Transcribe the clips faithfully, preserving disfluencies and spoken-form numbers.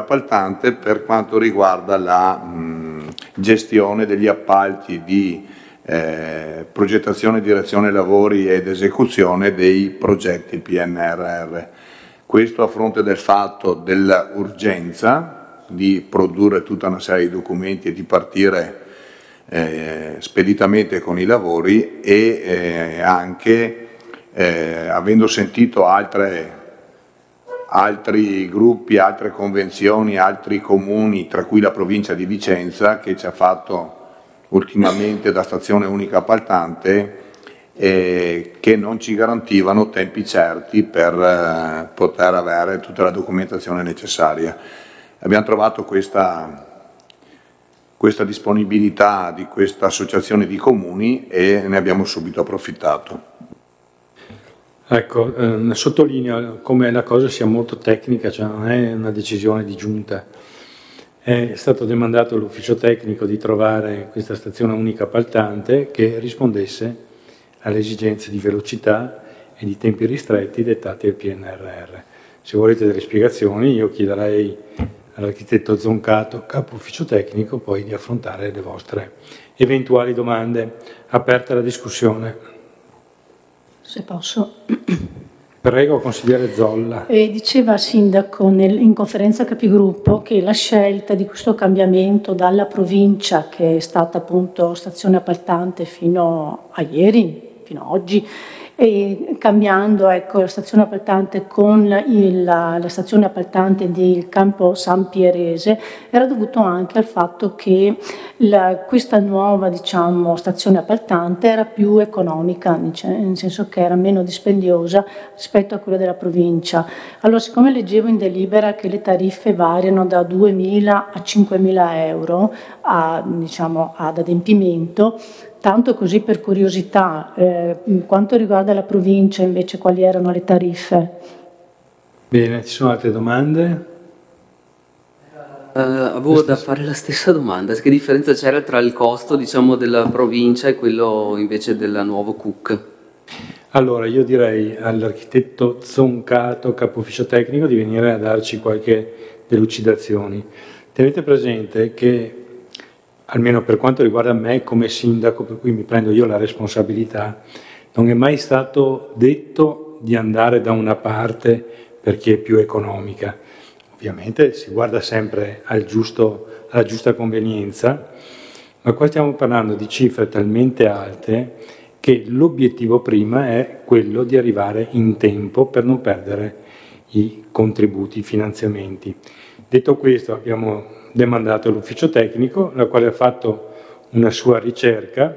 appaltante per quanto riguarda la mh, gestione degli appalti di eh, progettazione, direzione lavori ed esecuzione dei progetti P N R R. Questo a fronte del fatto dell'urgenza di produrre tutta una serie di documenti e di partire eh, speditamente con i lavori e eh, anche eh, avendo sentito altre, altri gruppi, altre convenzioni, altri comuni, tra cui la provincia di Vicenza che ci ha fatto ultimamente da stazione unica appaltante, eh, che non ci garantivano tempi certi per eh, poter avere tutta la documentazione necessaria. Abbiamo trovato questa, questa disponibilità di questa associazione di comuni e ne abbiamo subito approfittato. Ecco, eh, sottolineo come la cosa sia molto tecnica, cioè non è una decisione di giunta. È stato demandato all'ufficio tecnico di trovare questa stazione unica appaltante che rispondesse alle esigenze di velocità e di tempi ristretti dettati dal P N R R. Se volete delle spiegazioni io chiederei all'architetto Zoncato, capo ufficio tecnico, poi di affrontare le vostre eventuali domande. Aperta la discussione. Se posso. Prego, consigliere Zolla. E diceva il sindaco nel, in conferenza capigruppo che la scelta di questo cambiamento dalla provincia, che è stata appunto stazione appaltante fino a ieri, fino a oggi, e cambiando ecco, la stazione appaltante con il, la, la stazione appaltante del campo San Pierese, era dovuto anche al fatto che la, questa nuova diciamo, stazione appaltante era più economica, nel senso che era meno dispendiosa rispetto a quella della provincia. Allora, siccome leggevo in delibera che le tariffe variano da duemila a cinquemila euro a, diciamo, ad adempimento, tanto così per curiosità, eh, quanto riguarda la provincia invece quali erano le tariffe? Bene, ci sono altre domande? Uh, avevo da fare la stessa domanda, che differenza c'era tra il costo diciamo, della provincia e quello invece del nuovo C U C? Allora io direi all'architetto Zoncato, capo ufficio tecnico, di venire a darci qualche delucidazioni. Tenete presente che almeno per quanto riguarda me come sindaco, per cui mi prendo io la responsabilità, non è mai stato detto di andare da una parte perché è più economica. Ovviamente si guarda sempre al giusto, alla giusta convenienza, ma qua stiamo parlando di cifre talmente alte che l'obiettivo prima è quello di arrivare in tempo per non perdere i contributi, i finanziamenti. Detto questo, abbiamo demandato all'ufficio tecnico, la quale ha fatto una sua ricerca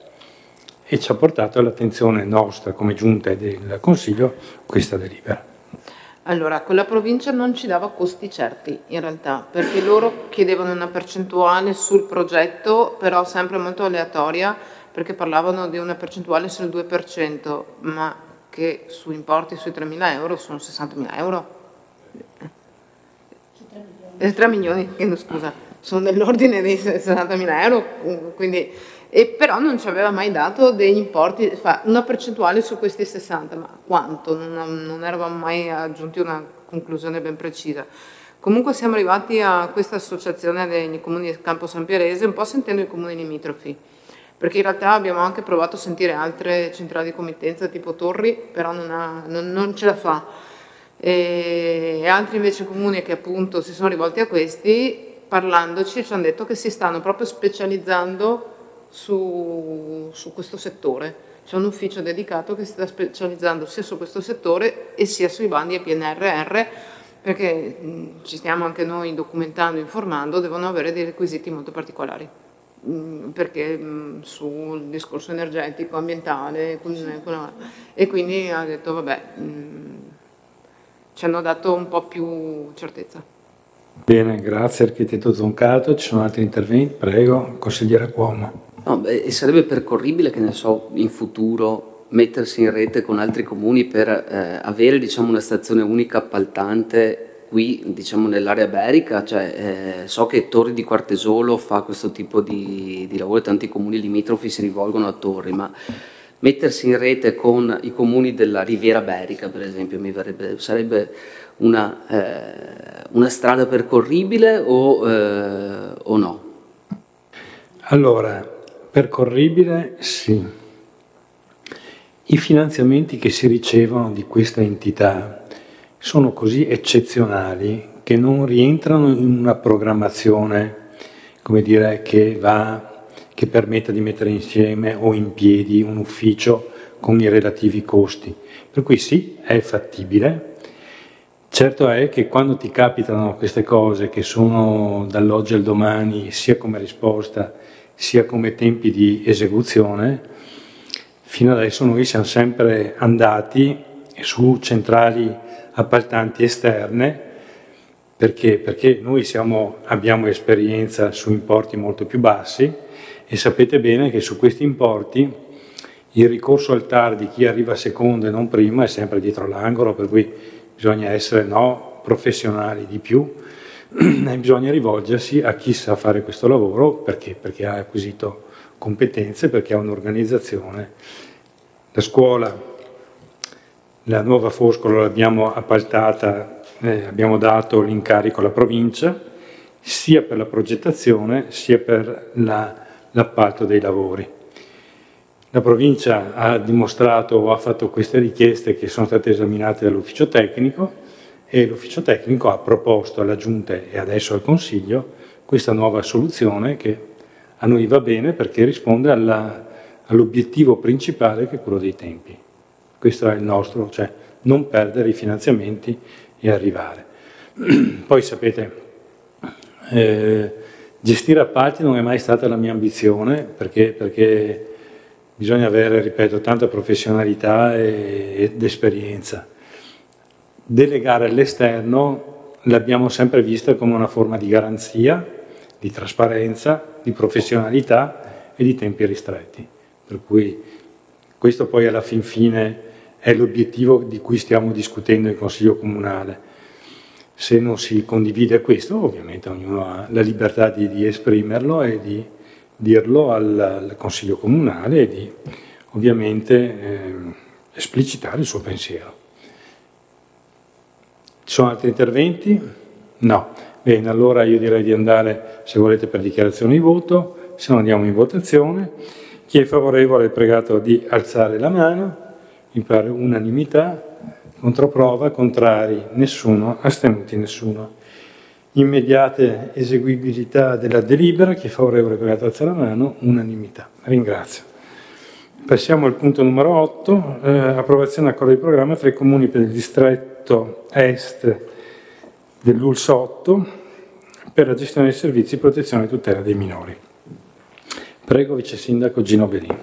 e ci ha portato all'attenzione nostra come giunta e del Consiglio questa delibera. Allora, quella provincia non ci dava costi certi in realtà, perché loro chiedevano una percentuale sul progetto, però sempre molto aleatoria, perché parlavano di una percentuale sul due per cento, ma che su importi sui tremila euro sono sessantamila euro. tre milioni, scusa, sono nell'ordine dei sessantamila euro, quindi, e però non ci aveva mai dato degli importi, una percentuale su questi sessanta, ma quanto? Non, non eravamo mai aggiunti una conclusione ben precisa. Comunque siamo arrivati a questa associazione dei comuni del Campo San Pierese, un po' sentendo i comuni limitrofi, perché in realtà abbiamo anche provato a sentire altre centrali di committenza tipo Torri, però non, ha, non, non ce la fa. E altri invece comuni che appunto si sono rivolti a questi, parlandoci ci hanno detto che si stanno proprio specializzando su, su questo settore. C'è un ufficio dedicato che si sta specializzando sia su questo settore e sia sui bandi e P N R R, perché mh, ci stiamo anche noi documentando, informando, devono avere dei requisiti molto particolari, mh, perché mh, sul discorso energetico, ambientale, e quindi ha detto vabbè, mh, ci hanno dato un po' più certezza. Bene, grazie architetto Zoncato. Ci sono altri interventi? Prego, consigliere Cuomo. No, beh, sarebbe percorribile, che ne so, in futuro mettersi in rete con altri comuni per eh, avere diciamo, una stazione unica appaltante qui diciamo, nell'area berica, cioè, eh, so che Torri di Quartesolo fa questo tipo di, di lavoro, tanti comuni limitrofi si rivolgono a Torri, ma mettersi in rete con i comuni della Riviera Berica, per esempio, mi verrebbe, sarebbe una, eh, una strada percorribile o, eh, o no? Allora, percorribile sì. I finanziamenti che si ricevono di questa entità sono così eccezionali che non rientrano in una programmazione, come dire, che va, che permetta di mettere insieme o in piedi un ufficio con i relativi costi. Per cui sì, è fattibile. Certo è che quando ti capitano queste cose che sono dall'oggi al domani, sia come risposta, sia come tempi di esecuzione, fino adesso noi siamo sempre andati su centrali appaltanti esterne, perché? Perché noi siamo, abbiamo esperienza su importi molto più bassi e sapete bene che su questi importi il ricorso al T A R di chi arriva secondo e non prima è sempre dietro l'angolo, per cui bisogna essere no, professionali di più e bisogna rivolgersi a chi sa fare questo lavoro, perché? Perché ha acquisito competenze, perché ha un'organizzazione. La scuola, la nuova Foscolo l'abbiamo appaltata, eh, abbiamo dato l'incarico alla provincia, sia per la progettazione sia per la, l'appalto dei lavori. La provincia ha dimostrato o ha fatto queste richieste che sono state esaminate dall'ufficio tecnico e l'ufficio tecnico ha proposto alla Giunta e adesso al Consiglio questa nuova soluzione che a noi va bene perché risponde alla, all'obiettivo principale che è quello dei tempi. Questo è il nostro, cioè non perdere i finanziamenti e arrivare. Poi sapete, eh, gestire appalti non è mai stata la mia ambizione perché, perché bisogna avere, ripeto, tanta professionalità ed esperienza. Delegare all'esterno l'abbiamo sempre vista come una forma di garanzia, di trasparenza, di professionalità e di tempi ristretti. Per cui questo poi alla fin fine è l'obiettivo di cui stiamo discutendo in Consiglio Comunale. Se non si condivide questo, ovviamente ognuno ha la libertà di, di esprimerlo e di dirlo al, al Consiglio Comunale e di ovviamente eh, esplicitare il suo pensiero. Ci sono altri interventi? No. Bene, allora io direi di andare, se volete, per dichiarazione di voto, se no andiamo in votazione. Chi è favorevole è pregato di alzare la mano, mi pare unanimità, controprova, contrari nessuno, astenuti nessuno. Immediate eseguibilità della delibera, chi è favorevole è pregato di alzare la mano, unanimità. Ringrazio. Passiamo al punto numero otto, eh, approvazione accordo di programma fra i comuni per il distretto est dell'U L S otto per la gestione dei servizi di protezione e tutela dei minori. Prego, Vice Sindaco Gino Belin.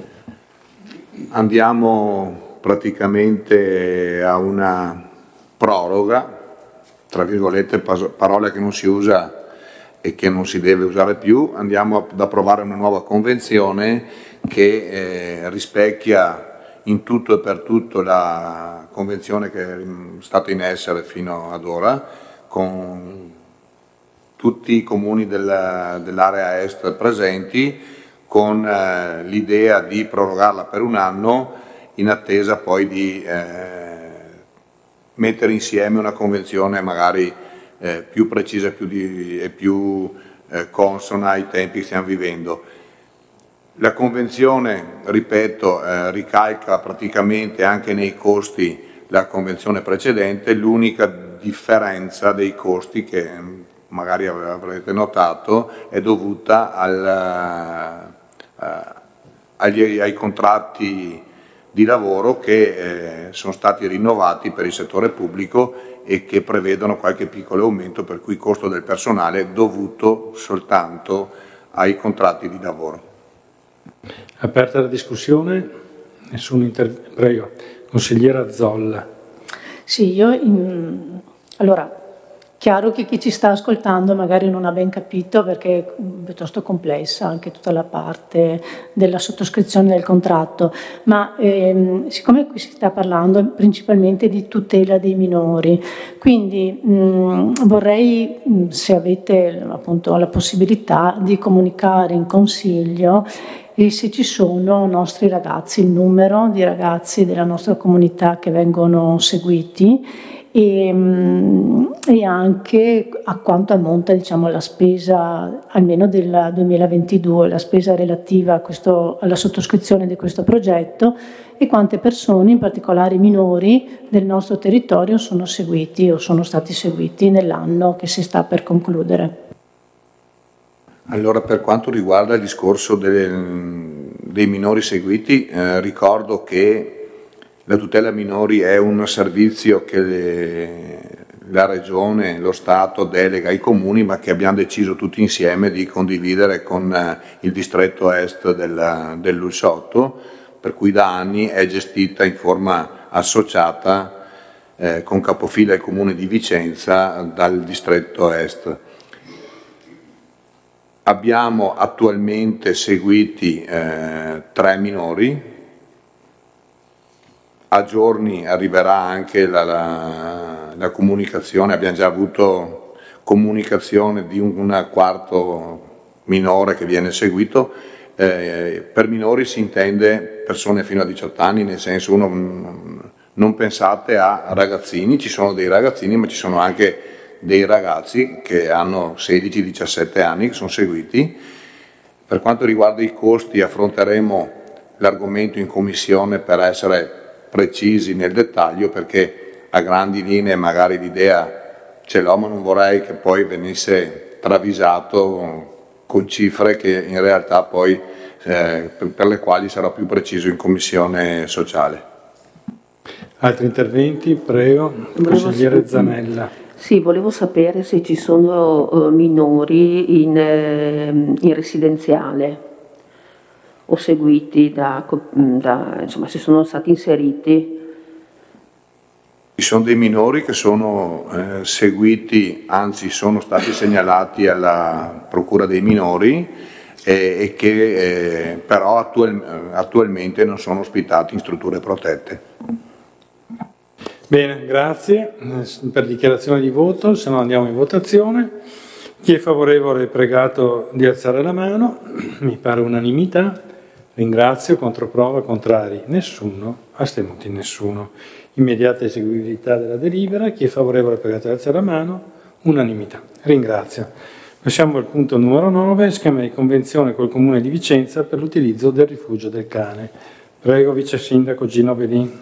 Andiamo praticamente a una proroga, tra virgolette, parola che non si usa e che non si deve usare più. Andiamo ad approvare una nuova convenzione che eh, rispecchia in tutto e per tutto la convenzione che è stata in essere fino ad ora con tutti i comuni della, dell'area est presenti, con eh, l'idea di prorogarla per un anno in attesa poi di eh, mettere insieme una convenzione magari eh, più precisa più di, e più eh, consona ai tempi che stiamo vivendo. La convenzione, ripeto, eh, ricalca praticamente anche nei costi la convenzione precedente, l'unica differenza dei costi che magari avrete notato è dovuta al, uh, agli, ai contratti di lavoro che eh, sono stati rinnovati per il settore pubblico e che prevedono qualche piccolo aumento, per cui il costo del personale è dovuto soltanto ai contratti di lavoro. Aperta la discussione, nessun intervento. Prego, consigliera Zolla. Sì, io in... allora, chiaro che chi ci sta ascoltando magari non ha ben capito perché è piuttosto complessa anche tutta la parte della sottoscrizione del contratto, ma ehm, siccome qui si sta parlando principalmente di tutela dei minori, quindi mh, vorrei, mh, se avete appunto la possibilità, di comunicare in Consiglio e se ci sono nostri ragazzi, il numero di ragazzi della nostra comunità che vengono seguiti e, e anche a quanto ammonta, diciamo, la spesa almeno del duemilaventidue, la spesa relativa a questo, alla sottoscrizione di questo progetto, e quante persone, in particolare minori, del nostro territorio sono seguiti o sono stati seguiti nell'anno che si sta per concludere. Allora, per quanto riguarda il discorso delle, dei minori seguiti, eh, ricordo che la tutela minori è un servizio che le, la Regione, lo Stato delega ai comuni, ma che abbiamo deciso tutti insieme di condividere con eh, il distretto est del, del Lusciotto, per cui da anni è gestita in forma associata eh, con capofila il comune di Vicenza dal distretto est. Abbiamo attualmente seguiti eh, tre minori. A giorni arriverà anche la, la, la comunicazione, abbiamo già avuto comunicazione di un, un quarto minore che viene seguito. Eh, per minori si intende persone fino a diciotto anni, nel senso, uno, non pensate a ragazzini, ci sono dei ragazzini ma ci sono anche dei ragazzi che hanno sedici diciassette anni che sono seguiti. Per quanto riguarda i costi affronteremo l'argomento in commissione per essere precisi nel dettaglio, perché a grandi linee magari l'idea ce l'ho, ma non vorrei che poi venisse travisato con cifre che in realtà poi eh, per, per le quali sarò più preciso in commissione sociale. Altri interventi? Prego, consigliere Zanella. Sì, volevo sapere se ci sono uh, minori in, eh, in residenziale o seguiti da, da, insomma, se sono stati inseriti. Ci sono dei minori che sono eh, seguiti, anzi sono stati segnalati alla Procura dei minori e, e che eh, però attual, attualmente non sono ospitati in strutture protette. Bene, grazie per dichiarazione di voto, se no andiamo in votazione. Chi è favorevole è pregato di alzare la mano, mi pare unanimità. Ringrazio, controprova, contrari, nessuno, astenuti nessuno. Immediata eseguibilità della delibera, chi è favorevole è pregato di alzare la mano, unanimità. Ringrazio. Passiamo al punto numero nove, schema di convenzione col Comune di Vicenza per l'utilizzo del rifugio del cane. Prego, Vice Sindaco Gino Belin.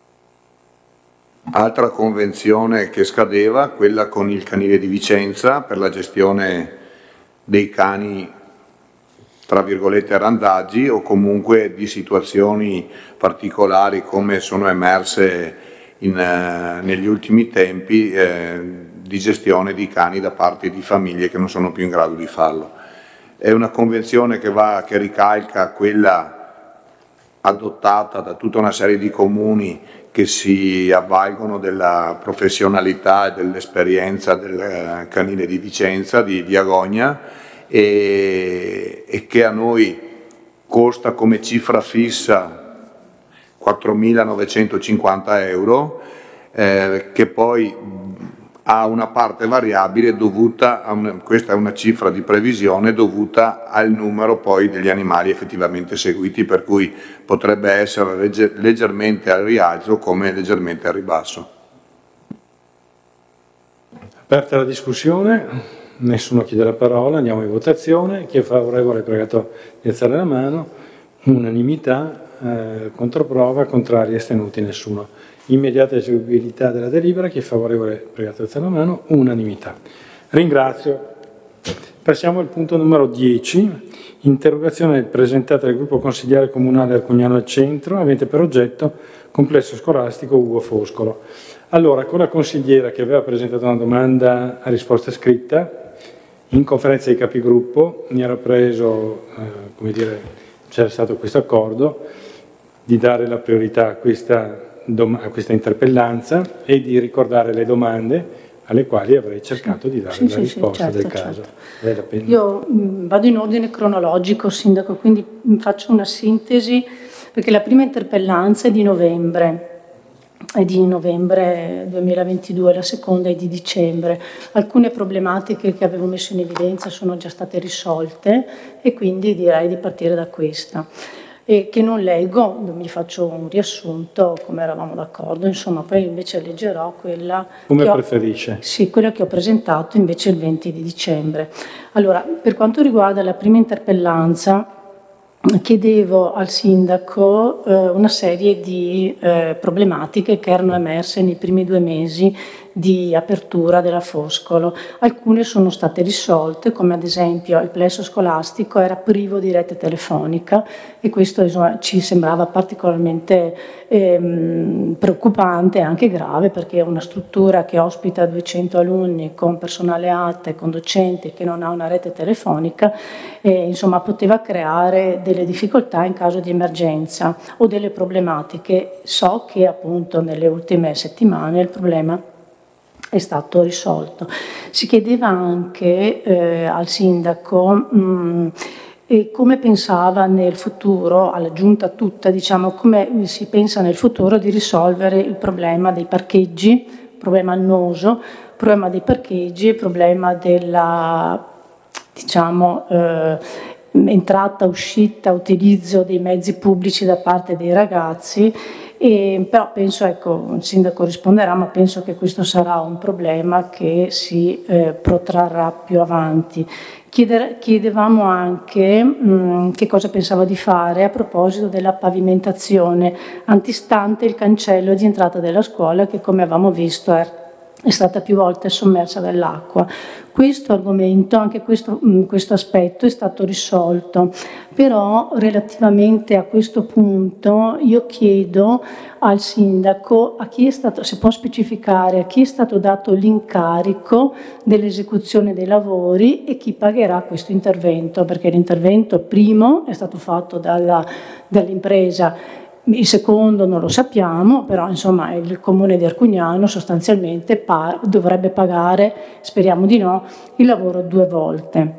Altra convenzione che scadeva, quella con il canile di Vicenza per la gestione dei cani tra virgolette randaggi o comunque di situazioni particolari come sono emerse in, eh, negli ultimi tempi eh, di gestione di cani da parte di famiglie che non sono più in grado di farlo. È una convenzione che, va, che ricalca quella adottata da tutta una serie di comuni che si avvalgono della professionalità e dell'esperienza del canile di Vicenza, di, di Agogna, e, e che a noi costa come cifra fissa quattromilanovecentocinquanta euro, eh, che poi ha una parte variabile dovuta a una, questa è una cifra di previsione dovuta al numero poi degli animali effettivamente seguiti, per cui potrebbe essere legger, leggermente al rialzo come leggermente al ribasso. Aperta la discussione. Nessuno chiede la parola, andiamo in votazione. Chi è favorevole è pregato di alzare la mano. Unanimità, eh, controprova, contrari, astenuti, nessuno. Immediata eseguibilità della delibera, chi è favorevole è pregato di alzare la mano. Unanimità. Ringrazio. Passiamo al punto numero dieci. Interrogazione presentata dal gruppo consigliare comunale Arcugnano al Centro, avente per oggetto complesso scolastico Ugo Foscolo. Allora, con la consigliera che aveva presentato una domanda a risposta scritta, in conferenza dei capigruppo mi era preso, eh, come dire, c'era stato questo accordo di dare la priorità a questa, a questa interpellanza e di ricordare le domande alle quali avrei cercato di dare sì, la sì, risposta sì, certo, del caso. Certo. Io mh, vado in ordine cronologico, Sindaco, quindi mh, faccio una sintesi, perché la prima interpellanza è di novembre, è di novembre duemilaventidue, la seconda è di dicembre. Alcune problematiche che avevo messo in evidenza sono già state risolte e quindi direi di partire da questa. e che non leggo, mi faccio un riassunto come eravamo d'accordo, insomma poi invece leggerò quella come che ho, preferisce. Sì, quella che ho presentato invece il venti di dicembre. Allora, per quanto riguarda la prima interpellanza, chiedevo al sindaco eh, una serie di eh, problematiche che erano emerse nei primi due mesi di apertura della Foscolo. Alcune sono state risolte, come ad esempio il plesso scolastico era privo di rete telefonica e questo insomma, ci sembrava particolarmente ehm, preoccupante e anche grave, perché è una struttura che ospita duecento alunni con personale alta e con docenti che non ha una rete telefonica e insomma poteva creare delle difficoltà in caso di emergenza o delle problematiche. So che appunto nelle ultime settimane il problema è stato risolto. Si chiedeva anche eh, al sindaco mh, e come pensava nel futuro, alla giunta tutta, diciamo, come si pensa nel futuro di risolvere il problema dei parcheggi, problema annoso, problema dei parcheggi e problema della, diciamo, eh, entrata, uscita, utilizzo dei mezzi pubblici da parte dei ragazzi. E, però penso, ecco, il sindaco risponderà, ma penso che questo sarà un problema che si eh, protrarrà più avanti. Chieder, chiedevamo anche mh, che cosa pensava di fare a proposito della pavimentazione antistante il cancello di entrata della scuola che, come avevamo visto, è è stata più volte sommersa dall'acqua. Questo argomento, anche questo, questo aspetto è stato risolto, però relativamente a questo punto io chiedo al sindaco a chi è stato, se può specificare a chi è stato dato l'incarico dell'esecuzione dei lavori e chi pagherà questo intervento, perché l'intervento primo è stato fatto dalla, dall'impresa. Il secondo non lo sappiamo, però insomma il comune di Arcugnano sostanzialmente pa- dovrebbe pagare, speriamo di no, il lavoro due volte.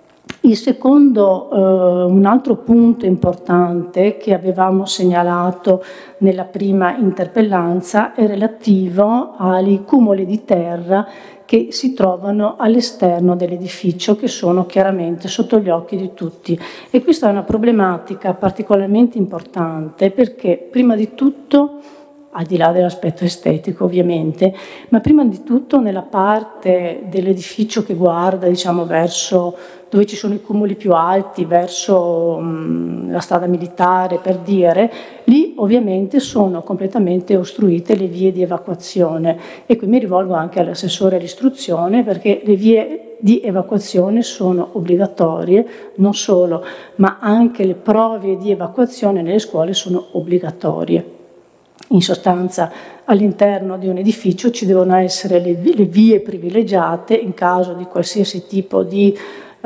Il secondo, eh, un altro punto importante che avevamo segnalato nella prima interpellanza è relativo ai cumuli di terra che si trovano all'esterno dell'edificio, che sono chiaramente sotto gli occhi di tutti. E questa è una problematica particolarmente importante perché prima di tutto, al di là dell'aspetto estetico ovviamente, ma prima di tutto nella parte dell'edificio che guarda, diciamo, verso dove ci sono i cumuli più alti, verso mh, la strada militare, per dire, lì ovviamente sono completamente ostruite le vie di evacuazione. E qui mi rivolgo anche all'assessore all'istruzione, perché le vie di evacuazione sono obbligatorie, non solo, ma anche le prove di evacuazione nelle scuole sono obbligatorie. In sostanza, all'interno di un edificio ci devono essere le, le vie privilegiate in caso di qualsiasi tipo di,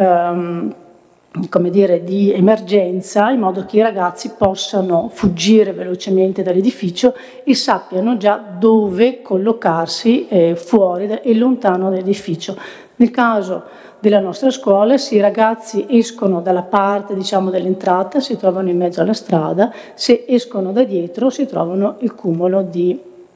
ehm, come dire, di emergenza, in modo che i ragazzi possano fuggire velocemente dall'edificio e sappiano già dove collocarsi eh, fuori e lontano dall'edificio. Nel caso della nostra scuola, se i ragazzi escono dalla parte, diciamo, dell'entrata, si trovano in mezzo alla strada, se escono da dietro si trovano il cumulo di,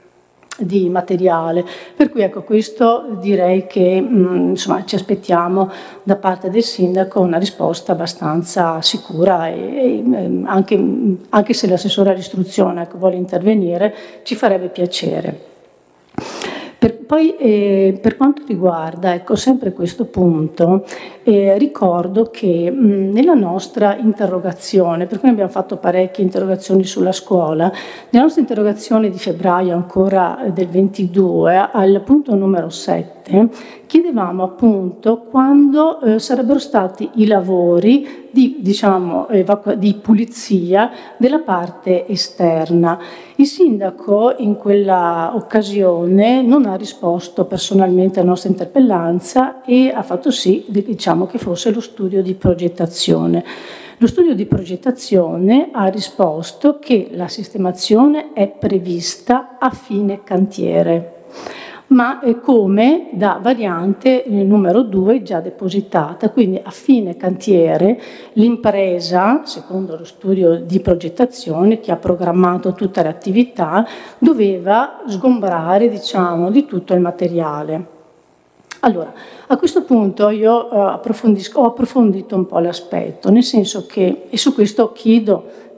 di materiale. Per cui ecco, questo direi che mh, insomma, ci aspettiamo da parte del sindaco una risposta abbastanza sicura e, e anche, anche se l'assessore all'istruzione ecco, vuole intervenire, ci farebbe piacere. Per, poi eh, per quanto riguarda ecco, sempre questo punto, eh, ricordo che mh, nella nostra interrogazione, per cui abbiamo fatto parecchie interrogazioni sulla scuola, nella nostra interrogazione di febbraio ancora del ventidue, al punto numero sette, chiedevamo appunto quando eh, sarebbero stati i lavori di, diciamo, evacu- di pulizia della parte esterna. Il sindaco in quella occasione non ha risposto personalmente alla nostra interpellanza e ha fatto sì, diciamo, che fosse lo studio di progettazione. Lo studio di progettazione ha risposto che la sistemazione è prevista a fine cantiere, ma come da variante numero due già depositata, quindi a fine cantiere l'impresa, secondo lo studio di progettazione che ha programmato tutte le attività, doveva sgombrare, diciamo, di tutto il materiale. Allora, a questo punto io eh, approfondisco, ho approfondito un po' l'aspetto, nel senso che, e su questo chiedo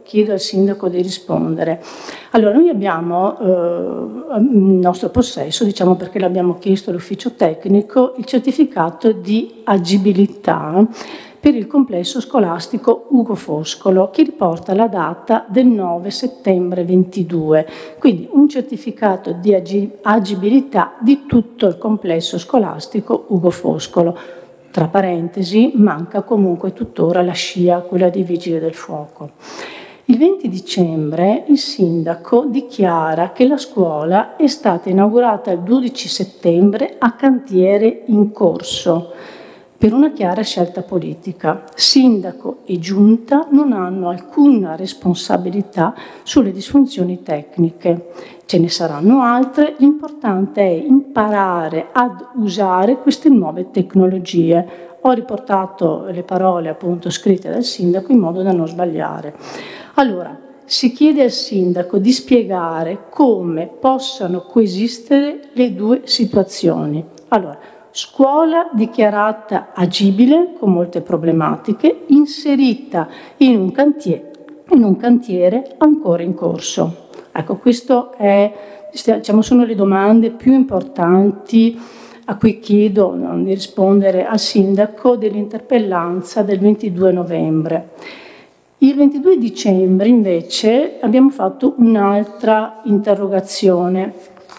chiedo al sindaco di rispondere. Allora, noi abbiamo eh, in nostro possesso, diciamo perché l'abbiamo chiesto all'ufficio tecnico, il certificato di agibilità per il complesso scolastico Ugo Foscolo, che riporta la data del nove settembre ventidue, quindi un certificato di agibilità di tutto il complesso scolastico Ugo Foscolo. Tra parentesi, manca comunque tuttora la scia, quella dei Vigili del Fuoco. Il venti dicembre il sindaco dichiara che la scuola è stata inaugurata il dodici settembre a cantiere in corso, per una chiara scelta politica. Sindaco e giunta non hanno alcuna responsabilità sulle disfunzioni tecniche. Ce ne saranno altre, l'importante è imparare ad usare queste nuove tecnologie. Ho riportato le parole appunto scritte dal sindaco in modo da non sbagliare. Allora, si chiede al sindaco di spiegare come possano coesistere le due situazioni. Allora, scuola dichiarata agibile, con molte problematiche, inserita in un cantiere, in un cantiere ancora in corso. Ecco, questo è, diciamo, sono le domande più importanti a cui chiedo no, di rispondere al sindaco dell'interpellanza del ventidue novembre. Il ventidue dicembre invece abbiamo fatto un'altra interrogazione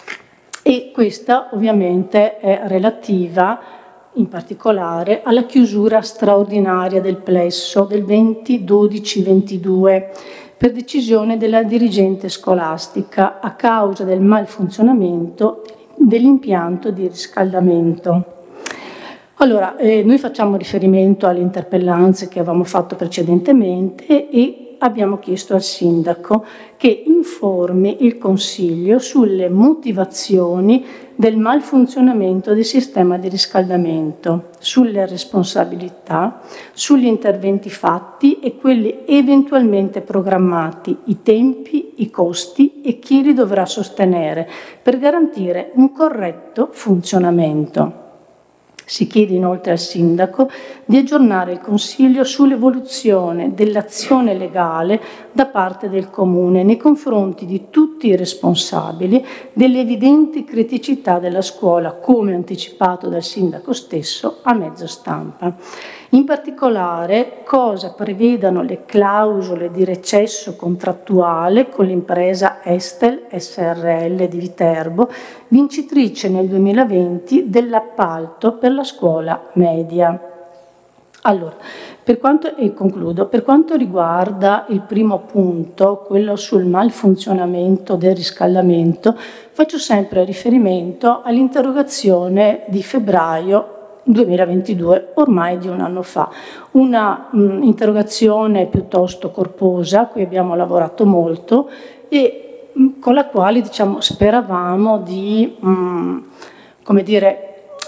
e questa ovviamente è relativa in particolare alla chiusura straordinaria del plesso del venti dodici ventidue per decisione della dirigente scolastica a causa del malfunzionamento dell'impianto di riscaldamento. Allora, eh, noi facciamo riferimento alle interpellanze che avevamo fatto precedentemente e abbiamo chiesto al sindaco che informi il Consiglio sulle motivazioni del malfunzionamento del sistema di riscaldamento, sulle responsabilità, sugli interventi fatti e quelli eventualmente programmati, i tempi, i costi e chi li dovrà sostenere per garantire un corretto funzionamento. Si chiede inoltre al sindaco di aggiornare il Consiglio sull'evoluzione dell'azione legale da parte del Comune nei confronti di tutti i responsabili delle evidenti criticità della scuola, come anticipato dal sindaco stesso a mezzo stampa. In particolare, cosa prevedano le clausole di recesso contrattuale con l'impresa Estel S R L di Viterbo, vincitrice nel duemilaventi dell'appalto per la scuola media. Allora, per quanto, e concludo, per quanto riguarda il primo punto, quello sul malfunzionamento del riscaldamento, faccio sempre riferimento all'interrogazione di febbraio duemilaventidue, ormai di un anno fa. Una mh, interrogazione piuttosto corposa, a cui abbiamo lavorato molto e mh, con la quale diciamo, speravamo di, mh, come dire,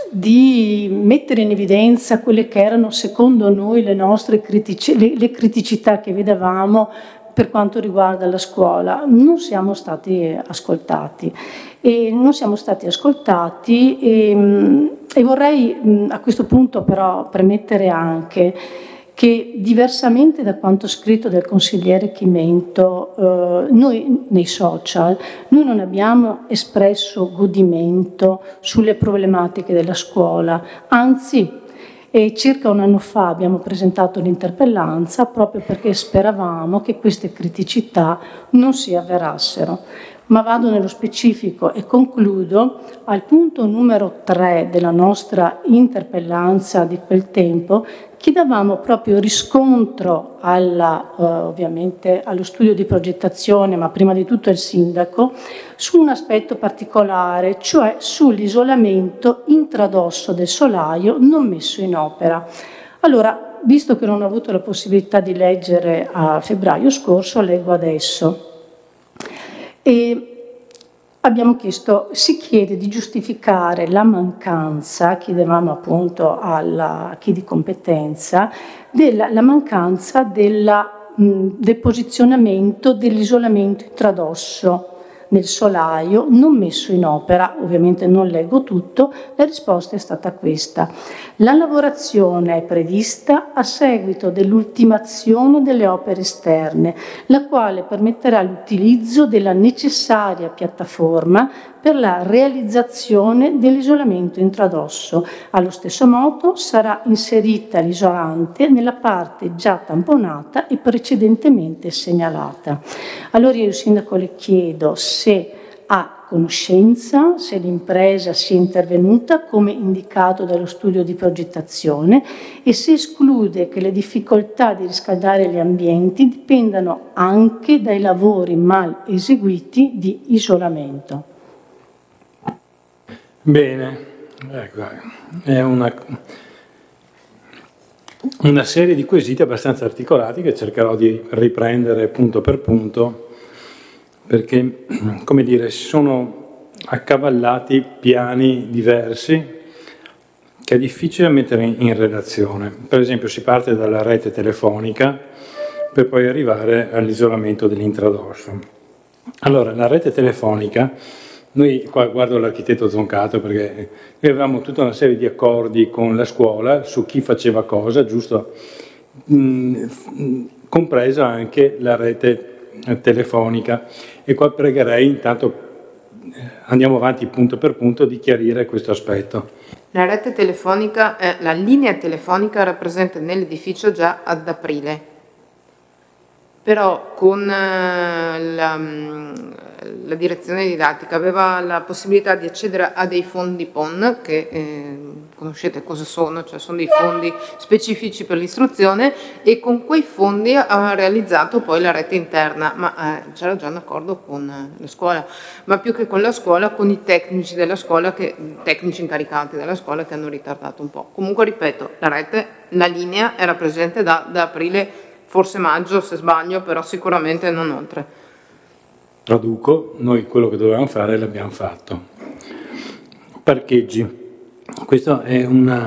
di mettere in evidenza quelle che erano secondo noi le nostre critici- le, le criticità che vedevamo per quanto riguarda la scuola. Non siamo stati ascoltati e non siamo stati ascoltati e, e vorrei a questo punto però premettere anche che diversamente da quanto scritto dal consigliere Chimento, eh, noi nei social, noi non abbiamo espresso godimento sulle problematiche della scuola, anzi e circa un anno fa abbiamo presentato l'interpellanza proprio perché speravamo che queste criticità non si avverassero. Ma vado nello specifico e concludo al punto numero tre della nostra interpellanza di quel tempo, chiedevamo proprio riscontro alla, eh, ovviamente allo studio di progettazione, ma prima di tutto al sindaco, su un aspetto particolare, cioè sull'isolamento intradosso del solaio non messo in opera. Allora, visto che non ho avuto la possibilità di leggere a febbraio scorso, leggo adesso. E abbiamo chiesto, si chiede di giustificare la mancanza, chiedevamo appunto alla, a chi di competenza, della la mancanza della, mh, del posizionamento dell'isolamento intradosso nel solaio non messo in opera. Ovviamente non leggo tutto, la risposta è stata questa. La lavorazione è prevista a seguito dell'ultimazione delle opere esterne, la quale permetterà l'utilizzo della necessaria piattaforma per la realizzazione dell'isolamento intradosso. Allo stesso modo sarà inserita l'isolante nella parte già tamponata e precedentemente segnalata. Allora io, Sindaco, le chiedo se ha conoscenza, se l'impresa sia intervenuta come indicato dallo studio di progettazione e se esclude che le difficoltà di riscaldare gli ambienti dipendano anche dai lavori mal eseguiti di isolamento. Bene, ecco, è una, una serie di quesiti abbastanza articolati che cercherò di riprendere punto per punto, perché, come dire, si sono accavallati piani diversi che è difficile mettere in relazione. Per esempio si parte dalla rete telefonica per poi arrivare all'isolamento dell'intradosso. Allora, la rete telefonica, noi qua guardo l'architetto Zoncato perché noi avevamo tutta una serie di accordi con la scuola su chi faceva cosa, giusto, mh, compresa anche la rete telefonica, e qua pregherei intanto, andiamo avanti punto per punto, di chiarire questo aspetto. La rete telefonica, eh, la linea telefonica era presente nell'edificio già ad aprile, però con eh, la, la direzione didattica aveva la possibilità di accedere a dei fondi P O N, che eh, conoscete cosa sono, cioè sono dei fondi specifici per l'istruzione, e con quei fondi ha realizzato poi la rete interna, ma eh, c'era già un accordo con la scuola, ma più che con la scuola, con i tecnici della scuola, che, tecnici incaricati della scuola, che hanno ritardato un po'. Comunque ripeto, la rete, la linea era presente da, da aprile, forse maggio se sbaglio, però sicuramente non oltre. Traduco, noi quello che dovevamo fare l'abbiamo fatto. Parcheggi. Questo è una,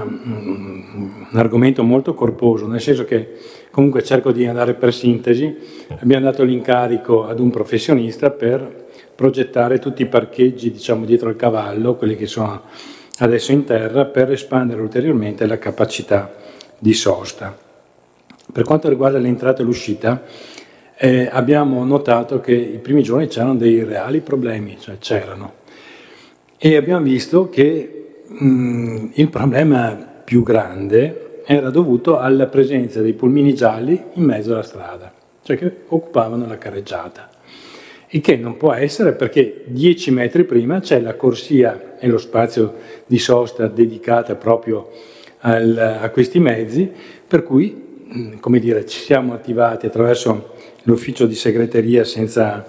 un argomento molto corposo, nel senso che comunque cerco di andare per sintesi. Abbiamo dato l'incarico ad un professionista per progettare tutti i parcheggi, diciamo, dietro il cavallo, quelli che sono adesso in terra, per espandere ulteriormente la capacità di sosta. Per quanto riguarda l'entrata e l'uscita, eh, abbiamo notato che i primi giorni c'erano dei reali problemi, cioè c'erano, e abbiamo visto che mh, il problema più grande era dovuto alla presenza dei pulmini gialli in mezzo alla strada, cioè che occupavano la carreggiata, il che non può essere, perché dieci metri prima c'è la corsia e lo spazio di sosta dedicata proprio al, a questi mezzi, per cui, come dire, ci siamo attivati attraverso l'ufficio di segreteria senza,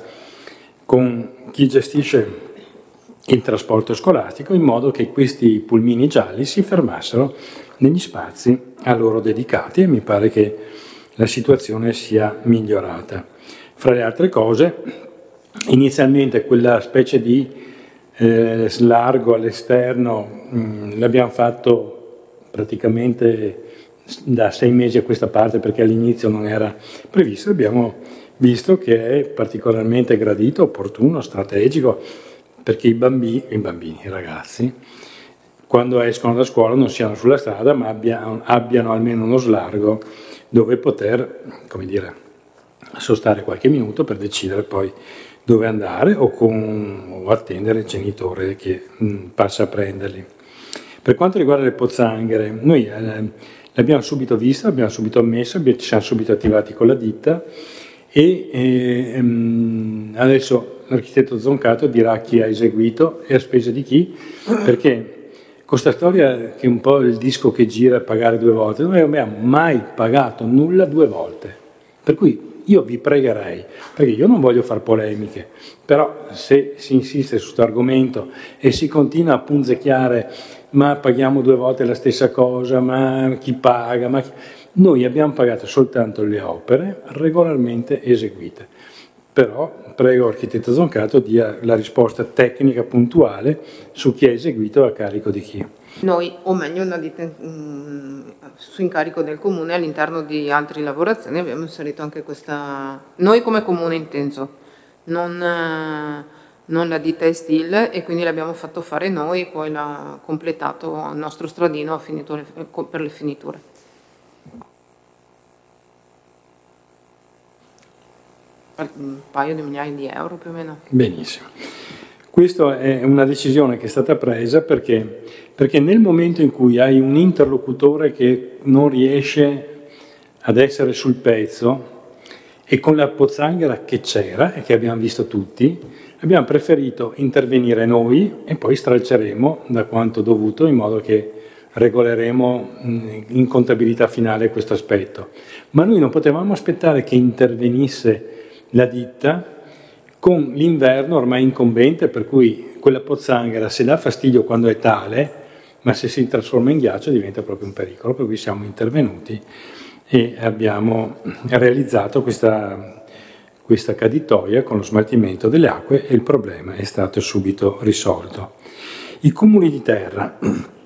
con chi gestisce il trasporto scolastico, in modo che questi pulmini gialli si fermassero negli spazi a loro dedicati, e mi pare che la situazione sia migliorata. Fra le altre cose, inizialmente quella specie di eh, slargo all'esterno mh, l'abbiamo fatto praticamente da sei mesi a questa parte, perché all'inizio non era previsto. Abbiamo visto che è particolarmente gradito, opportuno, strategico, perché i bambini, i bambini, i ragazzi, quando escono da scuola non siano sulla strada, ma abbiano, abbiano almeno uno slargo dove poter, come dire, sostare qualche minuto per decidere poi dove andare, o, con, o attendere il genitore che mh, passa a prenderli. Per quanto riguarda le pozzanghere, noi eh, l'abbiamo subito vista, l'abbiamo subito ammesso, ci siamo subito attivati con la ditta, e eh, adesso l'architetto Zoncato dirà chi ha eseguito e a spese di chi, perché con questa storia che è un po' il disco che gira a pagare due volte, noi non abbiamo mai pagato nulla due volte, per cui io vi pregherei, perché io non voglio fare polemiche, però se si insiste su questo argomento e si continua a punzecchiare, ma paghiamo due volte la stessa cosa, ma chi paga? Ma chi... Noi abbiamo pagato soltanto le opere regolarmente eseguite. Però prego l'architetto Zoncato dia la risposta tecnica puntuale su chi ha eseguito a carico di chi. Noi, o meglio una ditta mh, su incarico del comune, all'interno di altre lavorazioni abbiamo inserito anche questa, noi come comune inteso, non, non la ditta Estil, e quindi l'abbiamo fatto fare noi, poi l'ha completato il nostro stradino, ha finito le, per le finiture. Un paio di migliaia di euro più o meno. Benissimo. Questa è una decisione che è stata presa perché, perché nel momento in cui hai un interlocutore che non riesce ad essere sul pezzo, e con la pozzanghera che c'era e che abbiamo visto tutti, abbiamo preferito intervenire noi e poi stralceremo da quanto dovuto, in modo che regoleremo in contabilità finale questo aspetto. Ma noi non potevamo aspettare che intervenisse la ditta con l'inverno ormai incombente, per cui quella pozzanghera, se dà fastidio quando è tale, ma se si trasforma in ghiaccio diventa proprio un pericolo, per cui siamo intervenuti e abbiamo realizzato questa, questa caditoia con lo smaltimento delle acque e il problema è stato subito risolto. I cumuli di terra.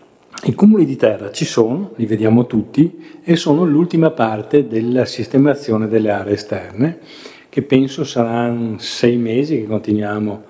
I cumuli di terra ci sono, li vediamo tutti, e sono l'ultima parte della sistemazione delle aree esterne, che penso saranno sei mesi che continuiamo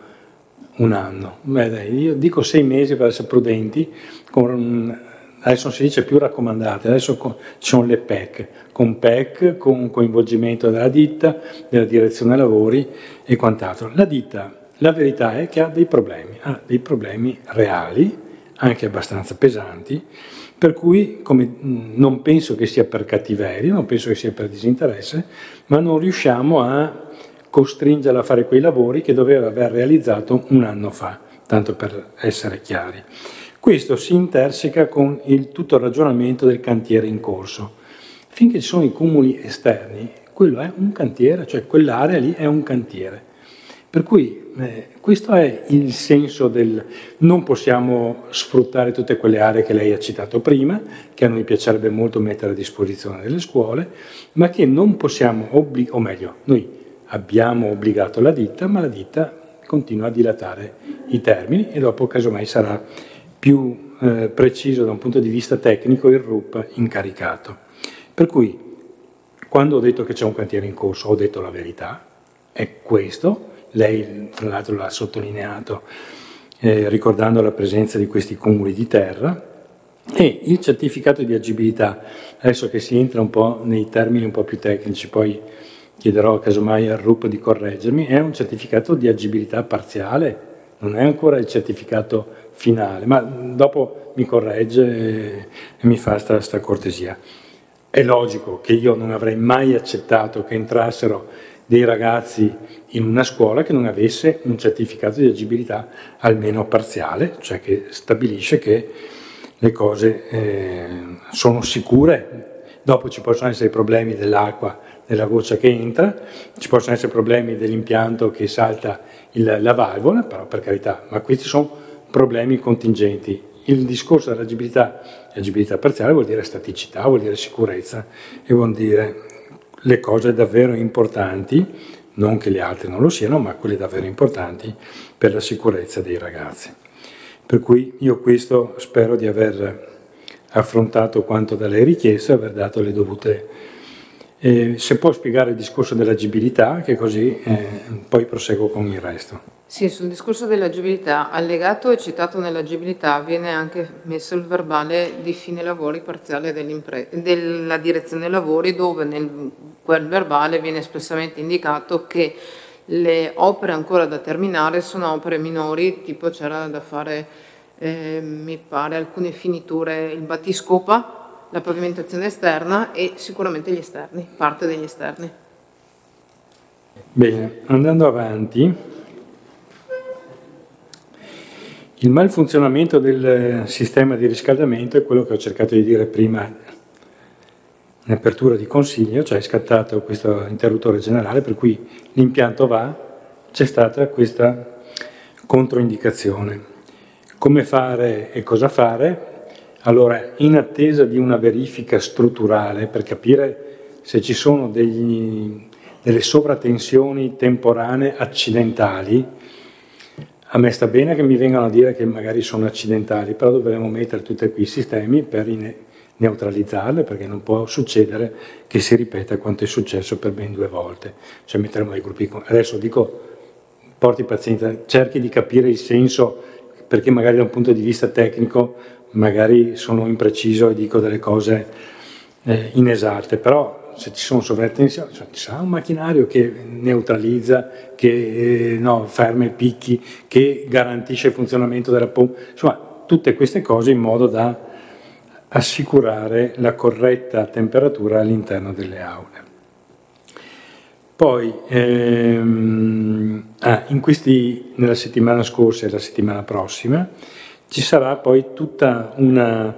un anno. Beh, dai, io dico sei mesi per essere prudenti, con, adesso non si dice più raccomandate, adesso con, ci sono le P E C, con P E C, con coinvolgimento della ditta, della direzione lavori e quant'altro. La ditta, la verità è che ha dei problemi, ha dei problemi reali, anche abbastanza pesanti, per cui come, non penso che sia per cattiveria, non penso che sia per disinteresse, ma non riusciamo a costringerla a fare quei lavori che doveva aver realizzato un anno fa, tanto per essere chiari. Questo si interseca con il, tutto il ragionamento del cantiere in corso. Finché ci sono i cumuli esterni, quello è un cantiere, cioè quell'area lì è un cantiere. Per cui eh, questo è il senso del non possiamo sfruttare tutte quelle aree che lei ha citato prima, che a noi piacerebbe molto mettere a disposizione delle scuole, ma che non possiamo obbligare, o meglio, noi abbiamo obbligato la ditta, ma la ditta continua a dilatare i termini e dopo casomai sarà più eh, preciso da un punto di vista tecnico il R U P incaricato. Per cui quando ho detto che c'è un cantiere in corso ho detto la verità, è questo. Lei tra l'altro l'ha sottolineato eh, ricordando la presenza di questi cumuli di terra, e il certificato di agibilità, adesso che si entra un po' nei termini un po' più tecnici, poi chiederò casomai al R U P di correggermi, è un certificato di agibilità parziale, non è ancora il certificato finale, ma dopo mi corregge e, e mi fa sta, sta cortesia. È logico che io non avrei mai accettato che entrassero dei ragazzi in una scuola che non avesse un certificato di agibilità almeno parziale, cioè che stabilisce che le cose eh, sono sicure. Dopo ci possono essere i problemi dell'acqua, della goccia che entra, ci possono essere problemi dell'impianto che salta il, la valvola, però per carità, ma questi sono problemi contingenti. Il discorso dell'agibilità, agibilità parziale vuol dire staticità, vuol dire sicurezza e vuol dire le cose davvero importanti, non che le altre non lo siano, ma quelle davvero importanti per la sicurezza dei ragazzi. Per cui io questo spero di aver affrontato quanto da lei richiesto e aver dato le dovute. Eh, se può spiegare il discorso dell'agibilità, che così eh, poi proseguo con il resto. Sì, sul discorso dell'agibilità, allegato e citato nell'agibilità viene anche messo il verbale di fine lavori parziale della direzione lavori, dove nel quel verbale viene espressamente indicato che le opere ancora da terminare sono opere minori, tipo c'era da fare, eh, mi pare, alcune finiture, il battiscopa, la pavimentazione esterna e sicuramente gli esterni, parte degli esterni. Bene, andando avanti. Il malfunzionamento del sistema di riscaldamento è quello che ho cercato di dire prima in apertura di consiglio, cioè è scattato questo interruttore generale per cui l'impianto va, c'è stata questa controindicazione. Come fare e cosa fare? Allora, in attesa di una verifica strutturale per capire se ci sono degli, delle sovratensioni temporanee accidentali, a me sta bene che mi vengano a dire che magari sono accidentali, però dovremo mettere tutti quei sistemi per neutralizzarle, perché non può succedere che si ripeta quanto è successo per ben due volte. Cioè metteremo dei gruppi. Adesso dico porti pazienza, cerchi di capire il senso, perché magari da un punto di vista tecnico magari sono impreciso e dico delle cose eh, inesatte, però se ci sono sovratensioni, cioè, ci sarà un macchinario che neutralizza, che eh, no, ferma i picchi, che garantisce il funzionamento della pompa, insomma tutte queste cose in modo da assicurare la corretta temperatura all'interno delle aule. Poi, ehm, ah, in questi, nella settimana scorsa e la settimana prossima, ci sarà poi tutta una,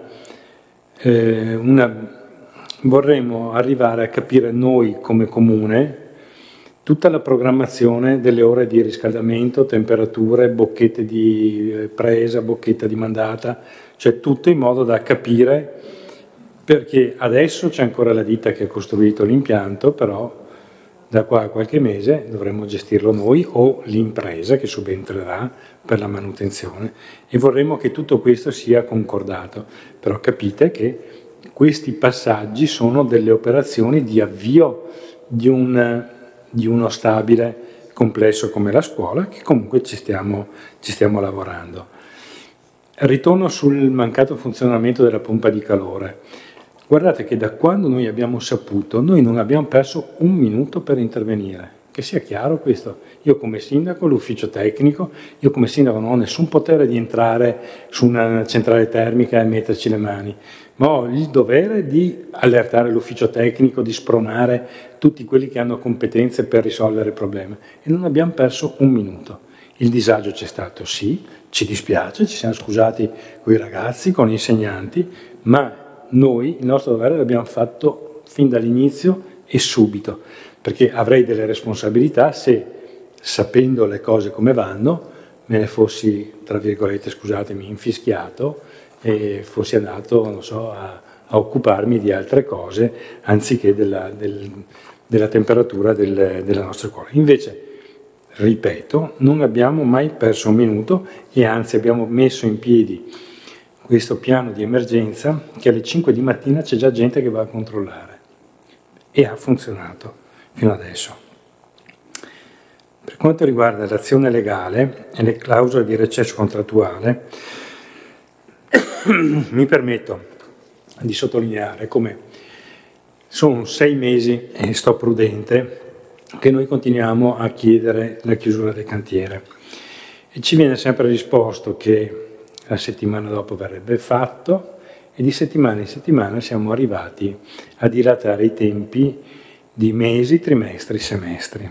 eh, una... vorremmo arrivare a capire noi come comune tutta la programmazione delle ore di riscaldamento, temperature, bocchette di presa, bocchetta di mandata, cioè tutto in modo da capire, perché adesso c'è ancora la ditta che ha costruito l'impianto, però da qua a qualche mese dovremo gestirlo noi o l'impresa che subentrerà per la manutenzione, e vorremmo che tutto questo sia concordato. Però capite che questi passaggi sono delle operazioni di avvio di, un, di uno stabile complesso come la scuola, che comunque ci stiamo, ci stiamo lavorando. Ritorno sul mancato funzionamento della pompa di calore. Guardate che da quando noi abbiamo saputo, noi non abbiamo perso un minuto per intervenire, che sia chiaro questo. Io come sindaco, l'ufficio tecnico, io come sindaco non ho nessun potere di entrare su una centrale termica e metterci le mani, ma ho il dovere di allertare l'ufficio tecnico, di spronare tutti quelli che hanno competenze per risolvere il problema, e non abbiamo perso un minuto. Il disagio c'è stato, sì, ci dispiace, ci siamo scusati con i ragazzi, con gli insegnanti, ma noi il nostro dovere l'abbiamo fatto fin dall'inizio e subito, perché avrei delle responsabilità se, sapendo le cose come vanno, me ne fossi, tra virgolette, scusatemi, infischiato e fossi andato, non so, a, a occuparmi di altre cose anziché della, del, della temperatura del, della nostra scuola. Invece, ripeto, non abbiamo mai perso un minuto e anzi abbiamo messo in piedi questo piano di emergenza che alle cinque di mattina c'è già gente che va a controllare, e ha funzionato fino adesso. Per quanto riguarda l'azione legale e le clausole di recesso contrattuale, mi permetto di sottolineare come sono sei mesi, e sto prudente, che noi continuiamo a chiedere la chiusura del cantiere, e ci viene sempre risposto che la settimana dopo verrebbe fatto, e di settimana in settimana siamo arrivati a dilatare i tempi di mesi, trimestri, semestri.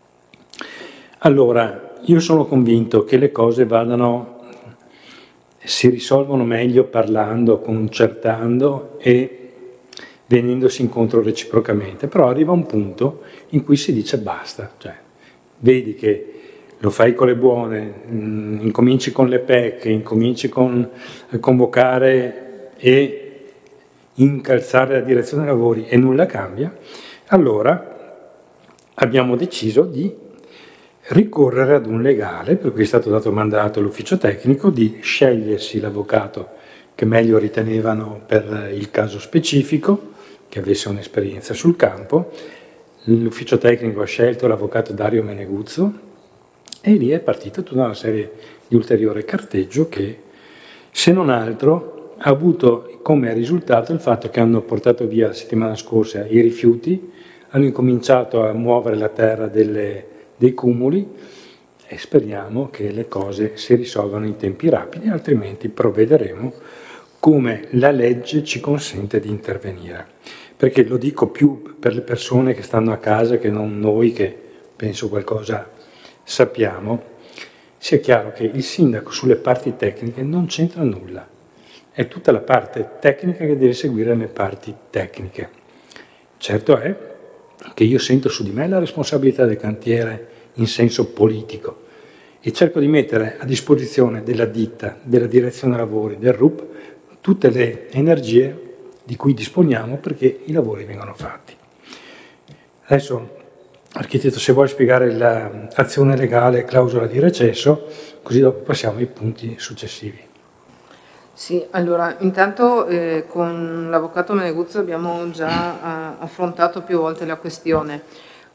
Allora, io sono convinto che le cose vadano, si risolvono meglio parlando, concertando e venendosi incontro reciprocamente, però arriva un punto in cui si dice basta, cioè vedi che lo fai con le buone, mh, incominci con le pecche, incominci con a convocare e incalzare la direzione dei lavori e nulla cambia, allora abbiamo deciso di ricorrere ad un legale, per cui è stato dato mandato all'ufficio tecnico di scegliersi l'avvocato che meglio ritenevano per il caso specifico, che avesse un'esperienza sul campo. L'ufficio tecnico ha scelto l'avvocato Dario Meneguzzo, e lì è partita tutta una serie di ulteriore carteggio che, se non altro, ha avuto come risultato il fatto che hanno portato via la settimana scorsa i rifiuti, hanno incominciato a muovere la terra delle, dei cumuli, e speriamo che le cose si risolvano in tempi rapidi, altrimenti provvederemo come la legge ci consente di intervenire. Perché lo dico più per le persone che stanno a casa che non noi che penso qualcosa sappiamo, sia chiaro che il sindaco sulle parti tecniche non c'entra nulla, è tutta la parte tecnica che deve seguire le parti tecniche. Certo è che io sento su di me la responsabilità del cantiere in senso politico e cerco di mettere a disposizione della ditta, della direzione lavori, del R U P, tutte le energie di cui disponiamo perché i lavori vengano fatti. Adesso, architetto, se vuoi spiegare l'azione legale, clausola di recesso, così dopo passiamo ai punti successivi. Sì, allora, intanto eh, con l'avvocato Meneguzzo abbiamo già eh, affrontato più volte la questione.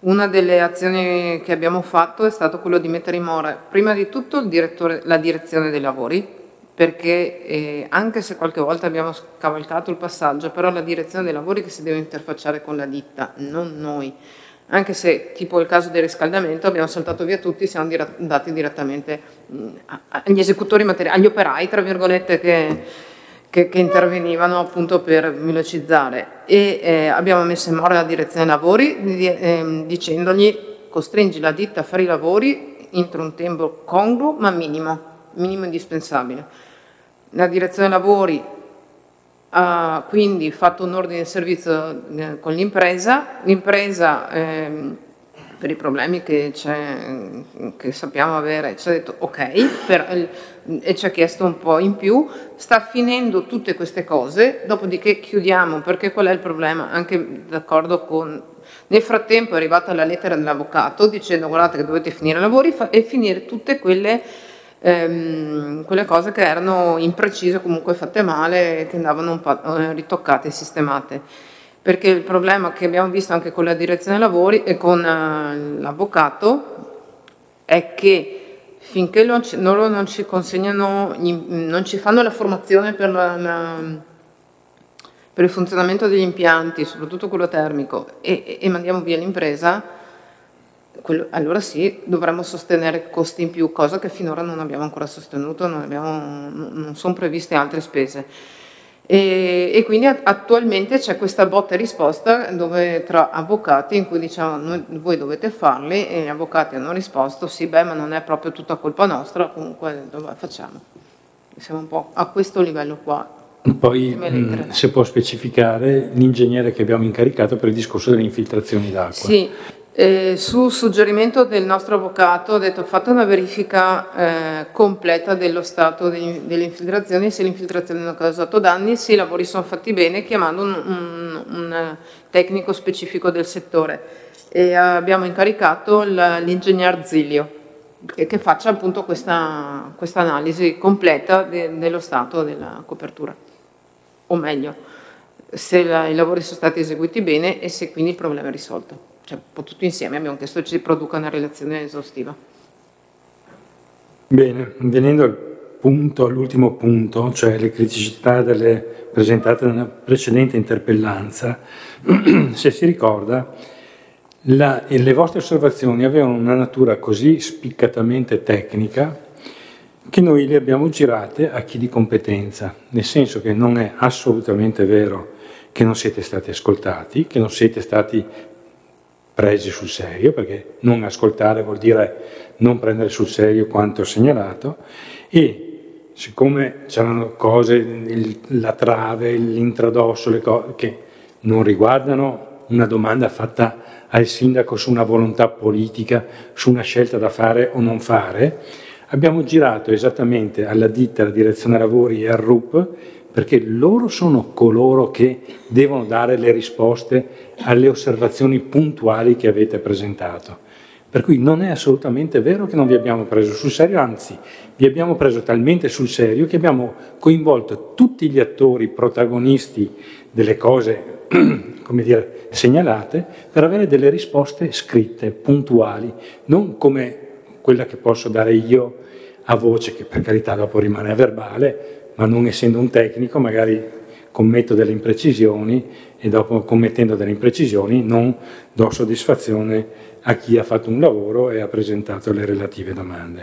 una delle azioni che abbiamo fatto è stato quello di mettere in mora prima di tutto il direttore, la direzione dei lavori, perché eh, anche se qualche volta abbiamo scavalcato il passaggio, però la direzione dei lavori che si deve interfacciare con la ditta, non noi. Anche se, tipo il caso del riscaldamento, abbiamo saltato via tutti, siamo dir- andati direttamente mh, agli esecutori materiali, agli operai, tra virgolette, che, che, che intervenivano appunto per velocizzare. E eh, abbiamo messo in mora la direzione dei lavori di, eh, dicendogli: costringi la ditta a fare i lavori entro un tempo congruo ma minimo, minimo indispensabile. La direzione lavori ha quindi fatto un ordine di servizio eh, con l'impresa, l'impresa ehm, per i problemi che, che sappiamo avere ci ha detto ok per, e ci ha chiesto un po' in più, sta finendo tutte queste cose, dopodiché chiudiamo, perché qual è il problema? Anche d'accordo con... Nel frattempo è arrivata la lettera dell'avvocato dicendo guardate che dovete finire i lavori e finire tutte quelle Ehm, quelle cose che erano imprecise, comunque fatte male, che andavano un po' ritoccate e sistemate. Perché il problema che abbiamo visto anche con la direzione lavori e con uh, l'avvocato è che finché non ci, loro non ci consegnano, non ci fanno la formazione per, la, la, per il funzionamento degli impianti, soprattutto quello termico, e, e mandiamo via l'impresa, quello, allora sì, dovremmo sostenere costi in più, cosa che finora non abbiamo ancora sostenuto, non, abbiamo, non sono previste altre spese. E, e quindi attualmente c'è questa botta e risposta dove tra avvocati in cui diciamo noi, voi dovete farli, e gli avvocati hanno risposto sì, beh, ma non è proprio tutta colpa nostra, comunque dove facciamo. Siamo un po' a questo livello qua. Poi mh, se può specificare l'ingegnere che abbiamo incaricato per il discorso delle infiltrazioni d'acqua. Sì. Eh, su suggerimento del nostro avvocato ho detto fate una verifica eh, completa dello stato degli, delle infiltrazioni, se le infiltrazioni hanno causato danni, se i lavori sono fatti bene, chiamando un, un, un tecnico specifico del settore, e abbiamo incaricato l'ingegner Zilio che, che faccia appunto questa, questa analisi completa de, dello stato della copertura, o meglio se la, i lavori sono stati eseguiti bene e se quindi il problema è risolto. Cioè, un po' tutto insieme abbiamo chiesto che ci produca una relazione esaustiva. Bene, venendo al punto, all'ultimo punto, cioè le criticità delle, presentate nella precedente interpellanza, se si ricorda, la, le vostre osservazioni avevano una natura così spiccatamente tecnica che noi le abbiamo girate a chi di competenza, nel senso che non è assolutamente vero che non siete stati ascoltati, che non siete stati presi sul serio, perché non ascoltare vuol dire non prendere sul serio quanto segnalato, e siccome c'erano cose, il, la trave, l'intradosso, le cose che non riguardano una domanda fatta al sindaco su una volontà politica, su una scelta da fare o non fare, abbiamo girato esattamente alla ditta, alla direzione lavori e al R U P, perché loro sono coloro che devono dare le risposte alle osservazioni puntuali che avete presentato. Per cui non è assolutamente vero che non vi abbiamo preso sul serio, anzi vi abbiamo preso talmente sul serio che abbiamo coinvolto tutti gli attori protagonisti delle cose, come dire, segnalate, per avere delle risposte scritte, puntuali, non come quella che posso dare io a voce, che per carità dopo rimane a verbale, ma non essendo un tecnico magari commetto delle imprecisioni e dopo commettendo delle imprecisioni non do soddisfazione a chi ha fatto un lavoro e ha presentato le relative domande.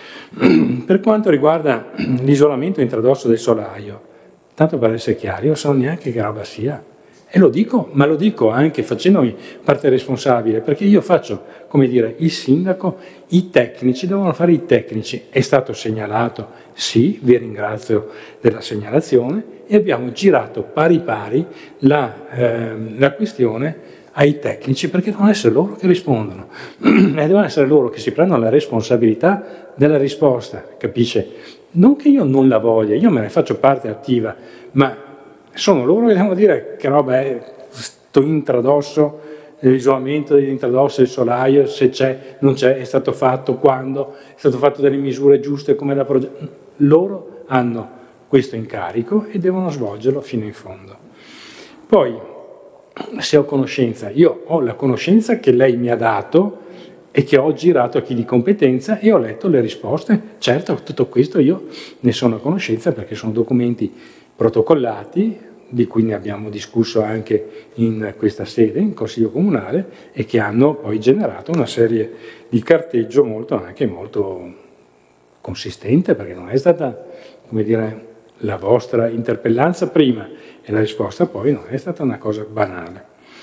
Per quanto riguarda l'isolamento intradosso del solaio, tanto per essere chiari, io non so neanche che roba sia. E lo dico, ma lo dico anche facendomi parte responsabile, perché io faccio, come dire, il sindaco, i tecnici, devono fare i tecnici. È stato segnalato, sì, vi ringrazio della segnalazione, e abbiamo girato pari pari la, eh, la questione ai tecnici, perché devono essere loro che rispondono, e devono essere loro che si prendono la responsabilità della risposta, capisce? Non che io non la voglia, io me ne faccio parte attiva, ma sono loro che devono dire che roba è sto intradosso, l'isolamento dell'intradosso del solaio, se c'è, non c'è, è stato fatto, quando, è stato fatto delle misure giuste come da progetto. Loro hanno questo incarico e devono svolgerlo fino in fondo. Poi, se ho conoscenza. Io ho la conoscenza che lei mi ha dato e che ho girato a chi di competenza e ho letto le risposte. Certo, tutto questo io ne sono a conoscenza perché sono documenti protocollati, di cui ne abbiamo discusso anche in questa sede, in Consiglio Comunale, e che hanno poi generato una serie di carteggio molto, anche molto consistente, perché non è stata, come dire, la vostra interpellanza prima e la risposta poi non è stata una cosa banale.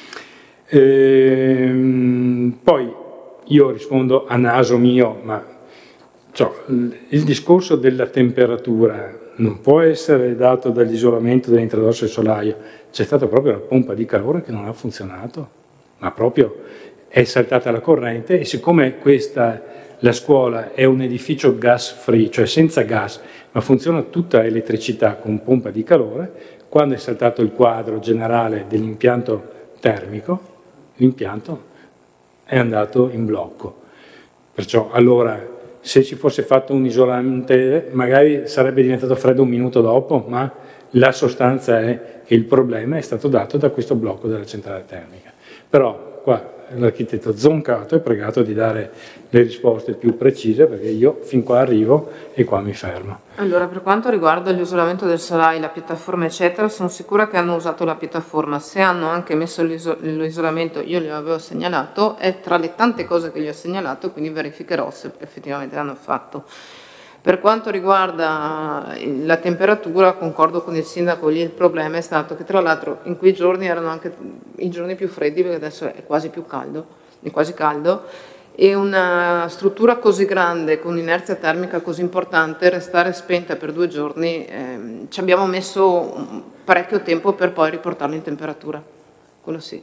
Ehm, poi io rispondo a naso mio, ma cioè, il discorso della temperatura non può essere dato dall'isolamento dell'intradosso del solaio, c'è stata proprio la pompa di calore che non ha funzionato, ma proprio è saltata la corrente e siccome questa, la scuola è un edificio gas free, cioè senza gas, ma funziona tutta a elettricità con pompa di calore, quando è saltato il quadro generale dell'impianto termico, l'impianto è andato in blocco. Perciò allora se ci fosse fatto un isolante magari sarebbe diventato freddo un minuto dopo, ma la sostanza è che il problema è stato dato da questo blocco della centrale termica. Però qua l'architetto Zoncato è pregato di dare le risposte più precise perché io fin qua arrivo e qua mi fermo. Allora, per quanto riguarda l'isolamento del solaio, la piattaforma eccetera, sono sicura che hanno usato la piattaforma. Se hanno anche messo l'isolamento, io glielo avevo segnalato, è tra le tante cose che gli ho segnalato, quindi verificherò se effettivamente l'hanno fatto. Per quanto riguarda la temperatura, concordo con il sindaco, lì il problema è stato che tra l'altro in quei giorni erano anche i giorni più freddi, perché adesso è quasi più caldo, è quasi caldo, e una struttura così grande, con inerzia termica così importante, restare spenta per due giorni, ehm, ci abbiamo messo parecchio tempo per poi riportarla in temperatura, quello sì.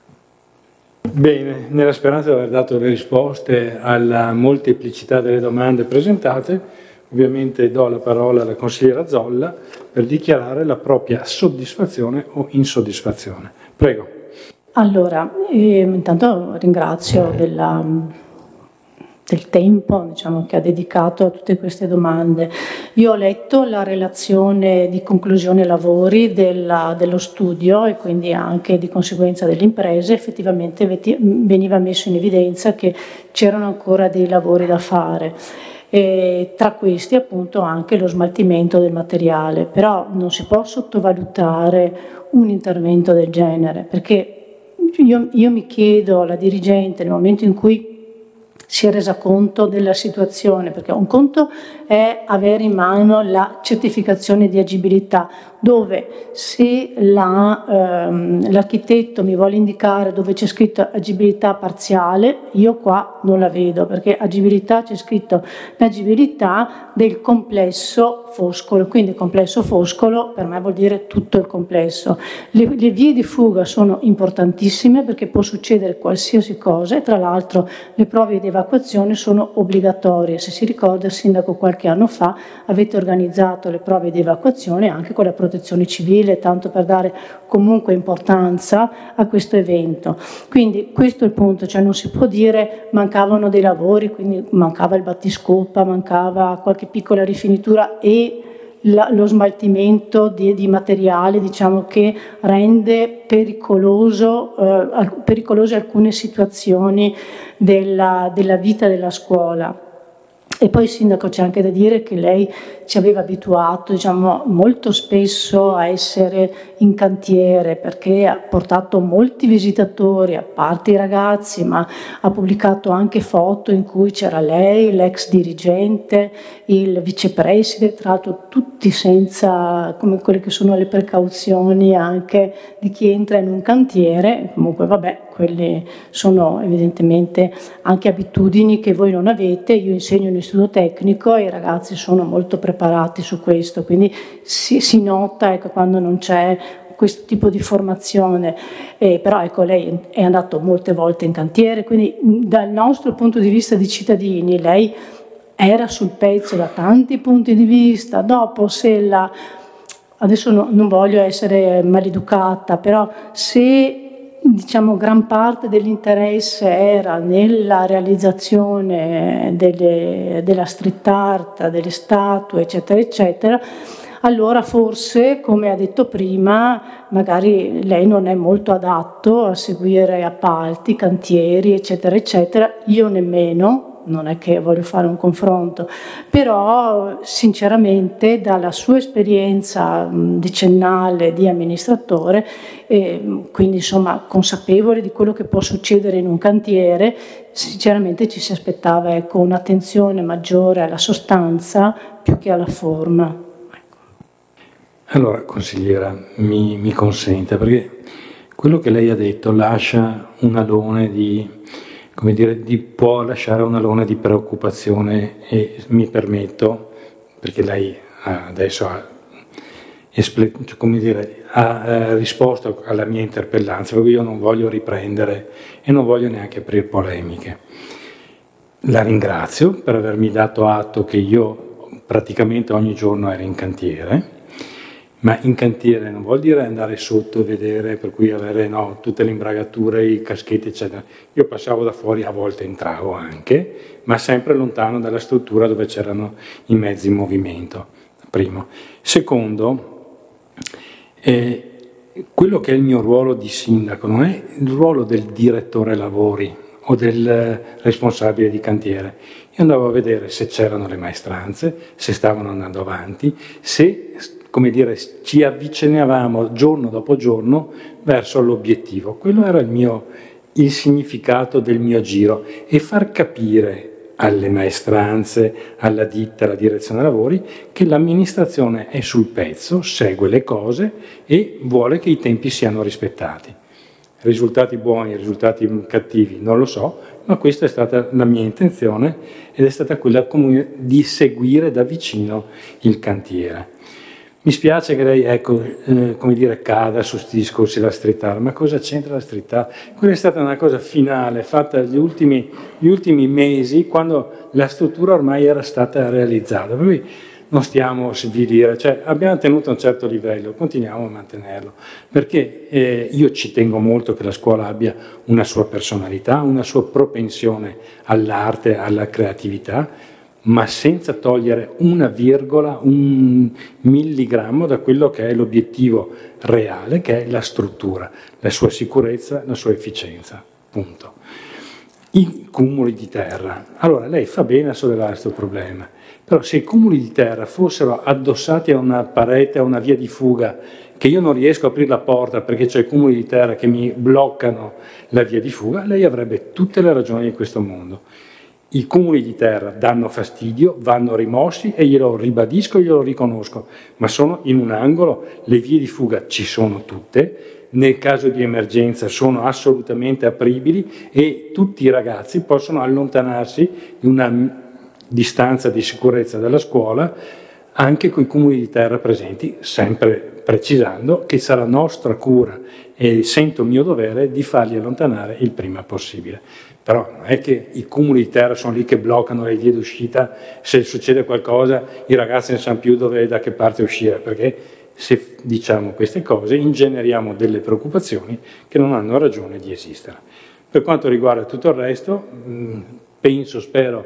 Bene, nella speranza di aver dato le risposte alla molteplicità delle domande presentate, ovviamente do la parola alla consigliera Zolla per dichiarare la propria soddisfazione o insoddisfazione. Prego. Allora, eh, intanto ringrazio della, del tempo, diciamo, che ha dedicato a tutte queste domande. Io ho letto la relazione di conclusione lavori della, dello studio e quindi anche di conseguenza delle imprese. Effettivamente veniva messo in evidenza che c'erano ancora dei lavori da fare. E tra questi appunto anche lo smaltimento del materiale, però non si può sottovalutare un intervento del genere, perché io, io mi chiedo alla dirigente nel momento in cui si è resa conto della situazione, perché un conto è avere in mano la certificazione di agibilità, dove se la, ehm, l'architetto mi vuole indicare dove c'è scritto agibilità parziale, io qua non la vedo, perché agibilità c'è scritto l'agibilità del complesso Foscolo, quindi complesso Foscolo per me vuol dire tutto il complesso. Le, le vie di fuga sono importantissime perché può succedere qualsiasi cosa e tra l'altro le prove di evacuazione sono obbligatorie. Se si ricorda, il sindaco qualche anno fa avete organizzato le prove di evacuazione anche con la protezione civile, tanto per dare comunque importanza a questo evento. Quindi questo è il punto, cioè non si può dire mancavano dei lavori, quindi mancava il battiscopa, mancava qualche piccola rifinitura e la, lo smaltimento di, di materiale, diciamo, che rende pericoloso, eh, pericolose alcune situazioni della, della vita della scuola. E poi, sindaco, c'è anche da dire che lei ci aveva abituato, diciamo, molto spesso a essere in cantiere, perché ha portato molti visitatori, a parte i ragazzi, ma ha pubblicato anche foto in cui c'era lei, l'ex dirigente, il vicepreside, tra l'altro tutti senza, come quelle che sono le precauzioni anche di chi entra in un cantiere. Comunque vabbè, quelle sono evidentemente anche abitudini che voi non avete. Io insegno in istituto tecnico e i ragazzi sono molto preparati su questo, quindi si, si nota, ecco, quando non c'è questo tipo di formazione, eh, però ecco, lei è andato molte volte in cantiere, quindi dal nostro punto di vista di cittadini lei era sul pezzo da tanti punti di vista. Dopo, se la, adesso no, non voglio essere maleducata, però se diciamo gran parte dell'interesse era nella realizzazione delle, della street art, delle statue eccetera eccetera, allora forse, come ha detto prima, magari lei non è molto adatto a seguire appalti, cantieri, eccetera, eccetera, io nemmeno. Non è che voglio fare un confronto, però sinceramente dalla sua esperienza decennale di amministratore, eh, quindi insomma consapevole di quello che può succedere in un cantiere, sinceramente ci si aspettava, ecco, un'attenzione maggiore alla sostanza più che alla forma. Allora, consigliera, mi, mi consenta, perché quello che lei ha detto lascia un alone di... come dire, di, può lasciare un alone di preoccupazione e mi permetto, perché lei adesso ha, come dire, ha eh, risposto alla mia interpellanza, perché io non voglio riprendere e non voglio neanche aprire polemiche. La ringrazio per avermi dato atto che io praticamente ogni giorno ero in cantiere, ma in cantiere non vuol dire andare sotto e vedere, per cui avere no, tutte le imbragature, i caschetti, eccetera. Io passavo da fuori, a volte entravo anche, ma sempre lontano dalla struttura dove c'erano i mezzi in movimento, primo. Secondo, eh, quello che è il mio ruolo di sindaco non è il ruolo del direttore lavori o del responsabile di cantiere. Io andavo a vedere se c'erano le maestranze, se stavano andando avanti, se... come dire, ci avvicinavamo giorno dopo giorno verso l'obiettivo. Quello era il mio, il significato del mio giro, e far capire alle maestranze, alla ditta, alla direzione lavori, che l'amministrazione è sul pezzo, segue le cose e vuole che i tempi siano rispettati. Risultati buoni, risultati cattivi, non lo so, ma questa è stata la mia intenzione ed è stata quella comune di seguire da vicino il cantiere. Mi spiace che lei, ecco, eh, come dire, cada su questi discorsi della street art, ma cosa c'entra la street art? Quella è stata una cosa finale, fatta gli ultimi, gli ultimi mesi, quando la struttura ormai era stata realizzata. Per cui non stiamo a svilire, cioè abbiamo tenuto un certo livello, continuiamo a mantenerlo, perché eh, io ci tengo molto che la scuola abbia una sua personalità, una sua propensione all'arte, alla creatività, ma senza togliere una virgola, un milligrammo da quello che è l'obiettivo reale, che è la struttura, la sua sicurezza, la sua efficienza, punto. I cumuli di terra. Allora, lei fa bene a sollevare questo problema, però se i cumuli di terra fossero addossati a una parete, a una via di fuga, che io non riesco a aprire la porta perché c'è i cumuli di terra che mi bloccano la via di fuga, lei avrebbe tutte le ragioni di questo mondo. I cumuli di terra danno fastidio, vanno rimossi e glielo ribadisco, glielo riconosco, ma sono in un angolo, le vie di fuga ci sono tutte, nel caso di emergenza sono assolutamente apribili e tutti i ragazzi possono allontanarsi di una distanza di sicurezza dalla scuola anche con i cumuli di terra presenti, sempre precisando che sarà nostra cura e sento il mio dovere di farli allontanare il prima possibile. Però non è che i cumuli di terra sono lì che bloccano le vie d'uscita, se succede qualcosa i ragazzi non sanno più dove, da che parte uscire, perché se diciamo queste cose ingeneriamo delle preoccupazioni che non hanno ragione di esistere. Per quanto riguarda tutto il resto, penso, spero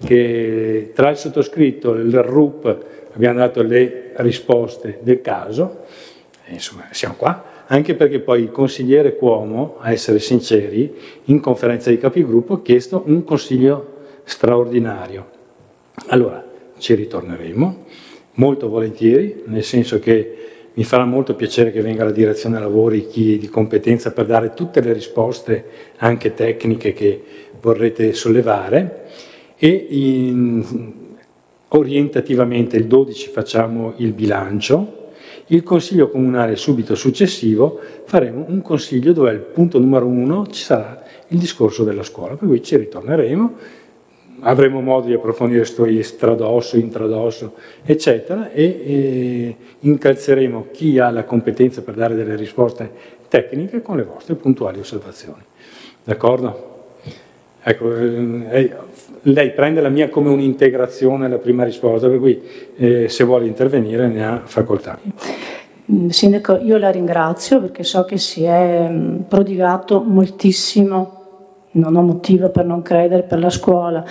che tra il sottoscritto e il R U P abbiamo dato le risposte del caso, e insomma siamo qua. Anche perché poi il consigliere Cuomo, a essere sinceri, in conferenza di capigruppo ha chiesto un consiglio straordinario. Allora, ci ritorneremo, molto volentieri, nel senso che mi farà molto piacere che venga la direzione lavori, chi di competenza, per dare tutte le risposte, anche tecniche, che vorrete sollevare, e in, orientativamente il dodici facciamo il bilancio. Il consiglio comunale subito successivo faremo un consiglio dove al punto numero uno ci sarà il discorso della scuola, per cui ci ritorneremo, avremo modo di approfondire sto estradosso, intradosso, eccetera, e, e incalzeremo chi ha la competenza per dare delle risposte tecniche con le vostre puntuali osservazioni. D'accordo? Ecco, eh, lei prende la mia come un'integrazione alla prima risposta, per cui eh, se vuole intervenire ne ha facoltà. Sindaco, io la ringrazio perché so che si è prodigato moltissimo, non ho motivo per non credere, per la scuola.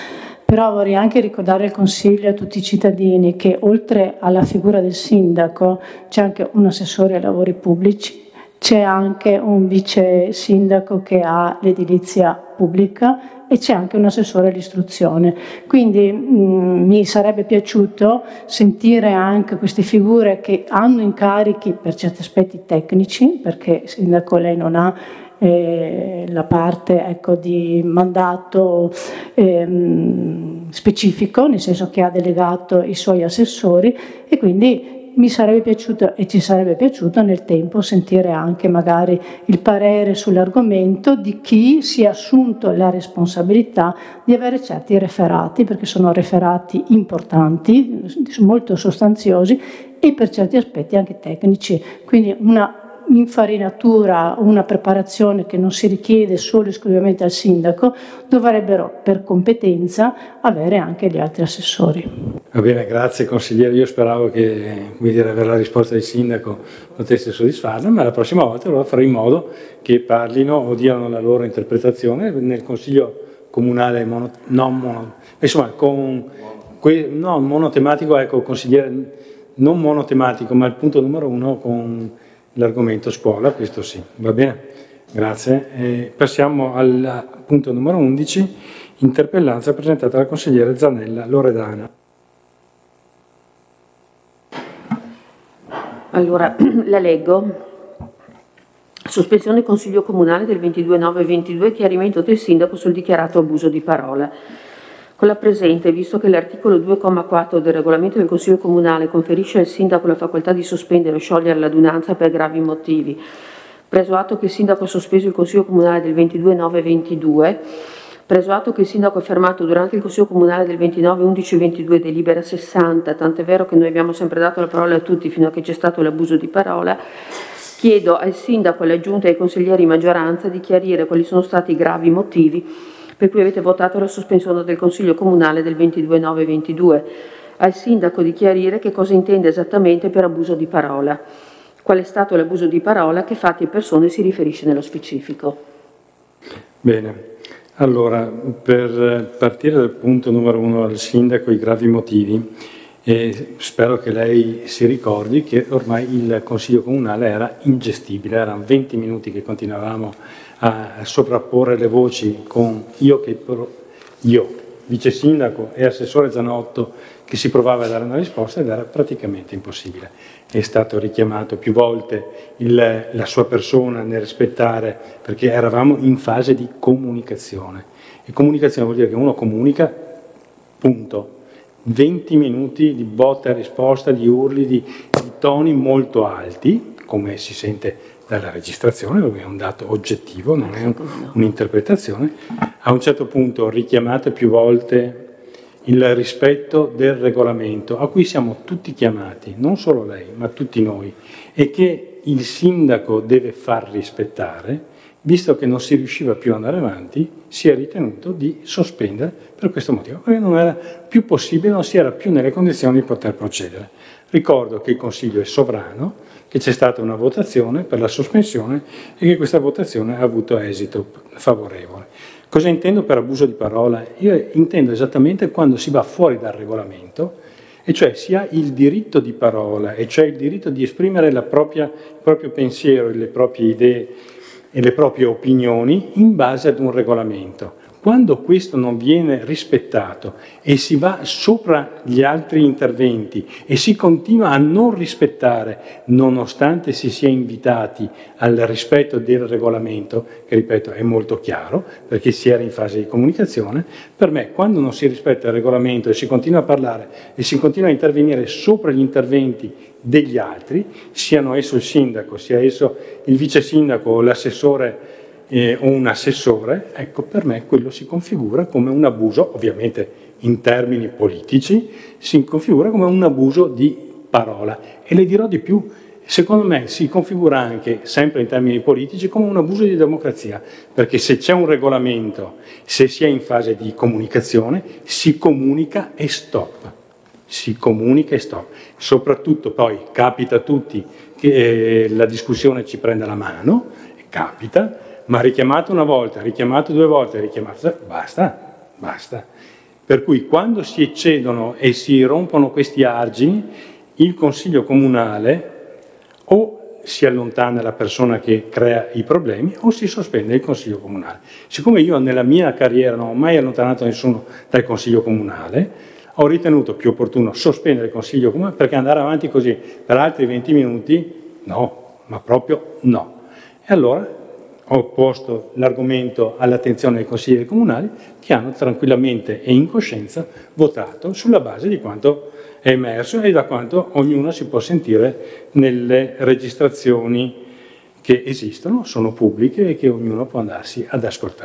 Però vorrei anche ricordare al Consiglio e a tutti i cittadini che oltre alla figura del sindaco c'è anche un assessore ai lavori pubblici, c'è anche un vice sindaco che ha l'edilizia pubblica e c'è anche un assessore all'istruzione. Quindi mh, mi sarebbe piaciuto sentire anche queste figure che hanno incarichi per certi aspetti tecnici, perché il sindaco lei non ha eh, la parte ecco, di mandato ehm, specifico, nel senso che ha delegato i suoi assessori, e quindi mi sarebbe piaciuto e ci sarebbe piaciuto nel tempo sentire anche magari il parere sull'argomento di chi si è assunto la responsabilità di avere certi referati, perché sono referati importanti, molto sostanziosi e per certi aspetti anche tecnici. Quindi una infarinatura, una preparazione che non si richiede solo e esclusivamente al sindaco, dovrebbero per competenza avere anche gli altri assessori. Va bene, grazie consigliere. Io speravo che, come dire, avere la risposta del sindaco potesse soddisfarla, ma la prossima volta allora farò in modo che parlino o diano la loro interpretazione nel consiglio comunale mono, non mono, insomma con que, no, monotematico, ecco, consigliere non monotematico, ma il punto numero uno con l'argomento scuola, questo sì, va bene? Grazie. E passiamo al punto numero undici, interpellanza presentata dal consigliere Zanella Loredana. Allora, la leggo. Sospensione Consiglio Comunale del ventidue nove ventidue, chiarimento del sindaco sul dichiarato abuso di parola. Con la presente, visto che l'articolo due comma quattro del regolamento del Consiglio Comunale conferisce al sindaco la facoltà di sospendere o sciogliere l'adunanza per gravi motivi, preso atto che il sindaco ha sospeso il Consiglio Comunale del ventidue nove ventidue, preso atto che il sindaco ha fermato durante il Consiglio Comunale del ventinove undici ventidue delibera sessanta, tant'è vero che noi abbiamo sempre dato la parola a tutti fino a che c'è stato l'abuso di parola, chiedo al sindaco, alle giunte e ai consiglieri di maggioranza di chiarire quali sono stati i gravi motivi per cui avete votato la sospensione del Consiglio Comunale del ventidue nove ventidue, al sindaco di chiarire che cosa intende esattamente per abuso di parola, qual è stato l'abuso di parola, che fatti e persone si riferisce nello specifico. Bene, allora per partire dal punto numero uno al sindaco, i gravi motivi, e spero che lei si ricordi che ormai il Consiglio Comunale era ingestibile, erano venti minuti che continuavamo a sovrapporre le voci con io, che, io vice sindaco e assessore Zanotto, che si provava a dare una risposta ed era praticamente impossibile. È stato richiamato più volte il, la sua persona nel rispettare, perché eravamo in fase di comunicazione. E comunicazione vuol dire che uno comunica, punto. venti minuti di botta e risposta, di urli, di, di toni molto alti, come si sente dalla registrazione, dove è un dato oggettivo, non è un, un'interpretazione. A un certo punto richiamate più volte il rispetto del regolamento, a cui siamo tutti chiamati, non solo lei, ma tutti noi, e che il sindaco deve far rispettare. Visto che non si riusciva più ad andare avanti, si è ritenuto di sospendere per questo motivo, perché non era più possibile, non si era più nelle condizioni di poter procedere. Ricordo che il Consiglio è sovrano, che c'è stata una votazione per la sospensione e che questa votazione ha avuto esito favorevole. Cosa intendo per abuso di parola? Io intendo esattamente quando si va fuori dal regolamento, e cioè si ha il diritto di parola, e cioè il diritto di esprimere la propria, il proprio pensiero, le proprie idee e le proprie opinioni in base ad un regolamento. Quando questo non viene rispettato e si va sopra gli altri interventi e si continua a non rispettare, nonostante si sia invitati al rispetto del regolamento, che ripeto è molto chiaro, perché si era in fase di comunicazione, per me quando non si rispetta il regolamento e si continua a parlare e si continua a intervenire sopra gli interventi degli altri, siano esso il sindaco, sia esso il vice sindaco o l'assessore eh, o un assessore, ecco, per me quello si configura come un abuso, ovviamente in termini politici, si configura come un abuso di parola. E le dirò di più, secondo me si configura anche, sempre in termini politici, come un abuso di democrazia, perché se c'è un regolamento, se si è in fase di comunicazione, si comunica e stop. Si comunica e stop. Soprattutto poi capita a tutti che eh, la discussione ci prenda la mano, capita, ma richiamato una volta, richiamato due volte, richiamato, basta, basta. Per cui quando si eccedono e si rompono questi argini, il Consiglio Comunale o si allontana la persona che crea i problemi o si sospende il Consiglio Comunale. Siccome io nella mia carriera non ho mai allontanato nessuno dal Consiglio Comunale, ho ritenuto più opportuno sospendere il Consiglio Comunale, perché andare avanti così per altri venti minuti, no, ma proprio no. E allora ho posto l'argomento all'attenzione dei consiglieri comunali, che hanno tranquillamente e in coscienza votato sulla base di quanto è emerso e da quanto ognuno si può sentire nelle registrazioni che esistono, sono pubbliche e che ognuno può andarsi ad ascoltare.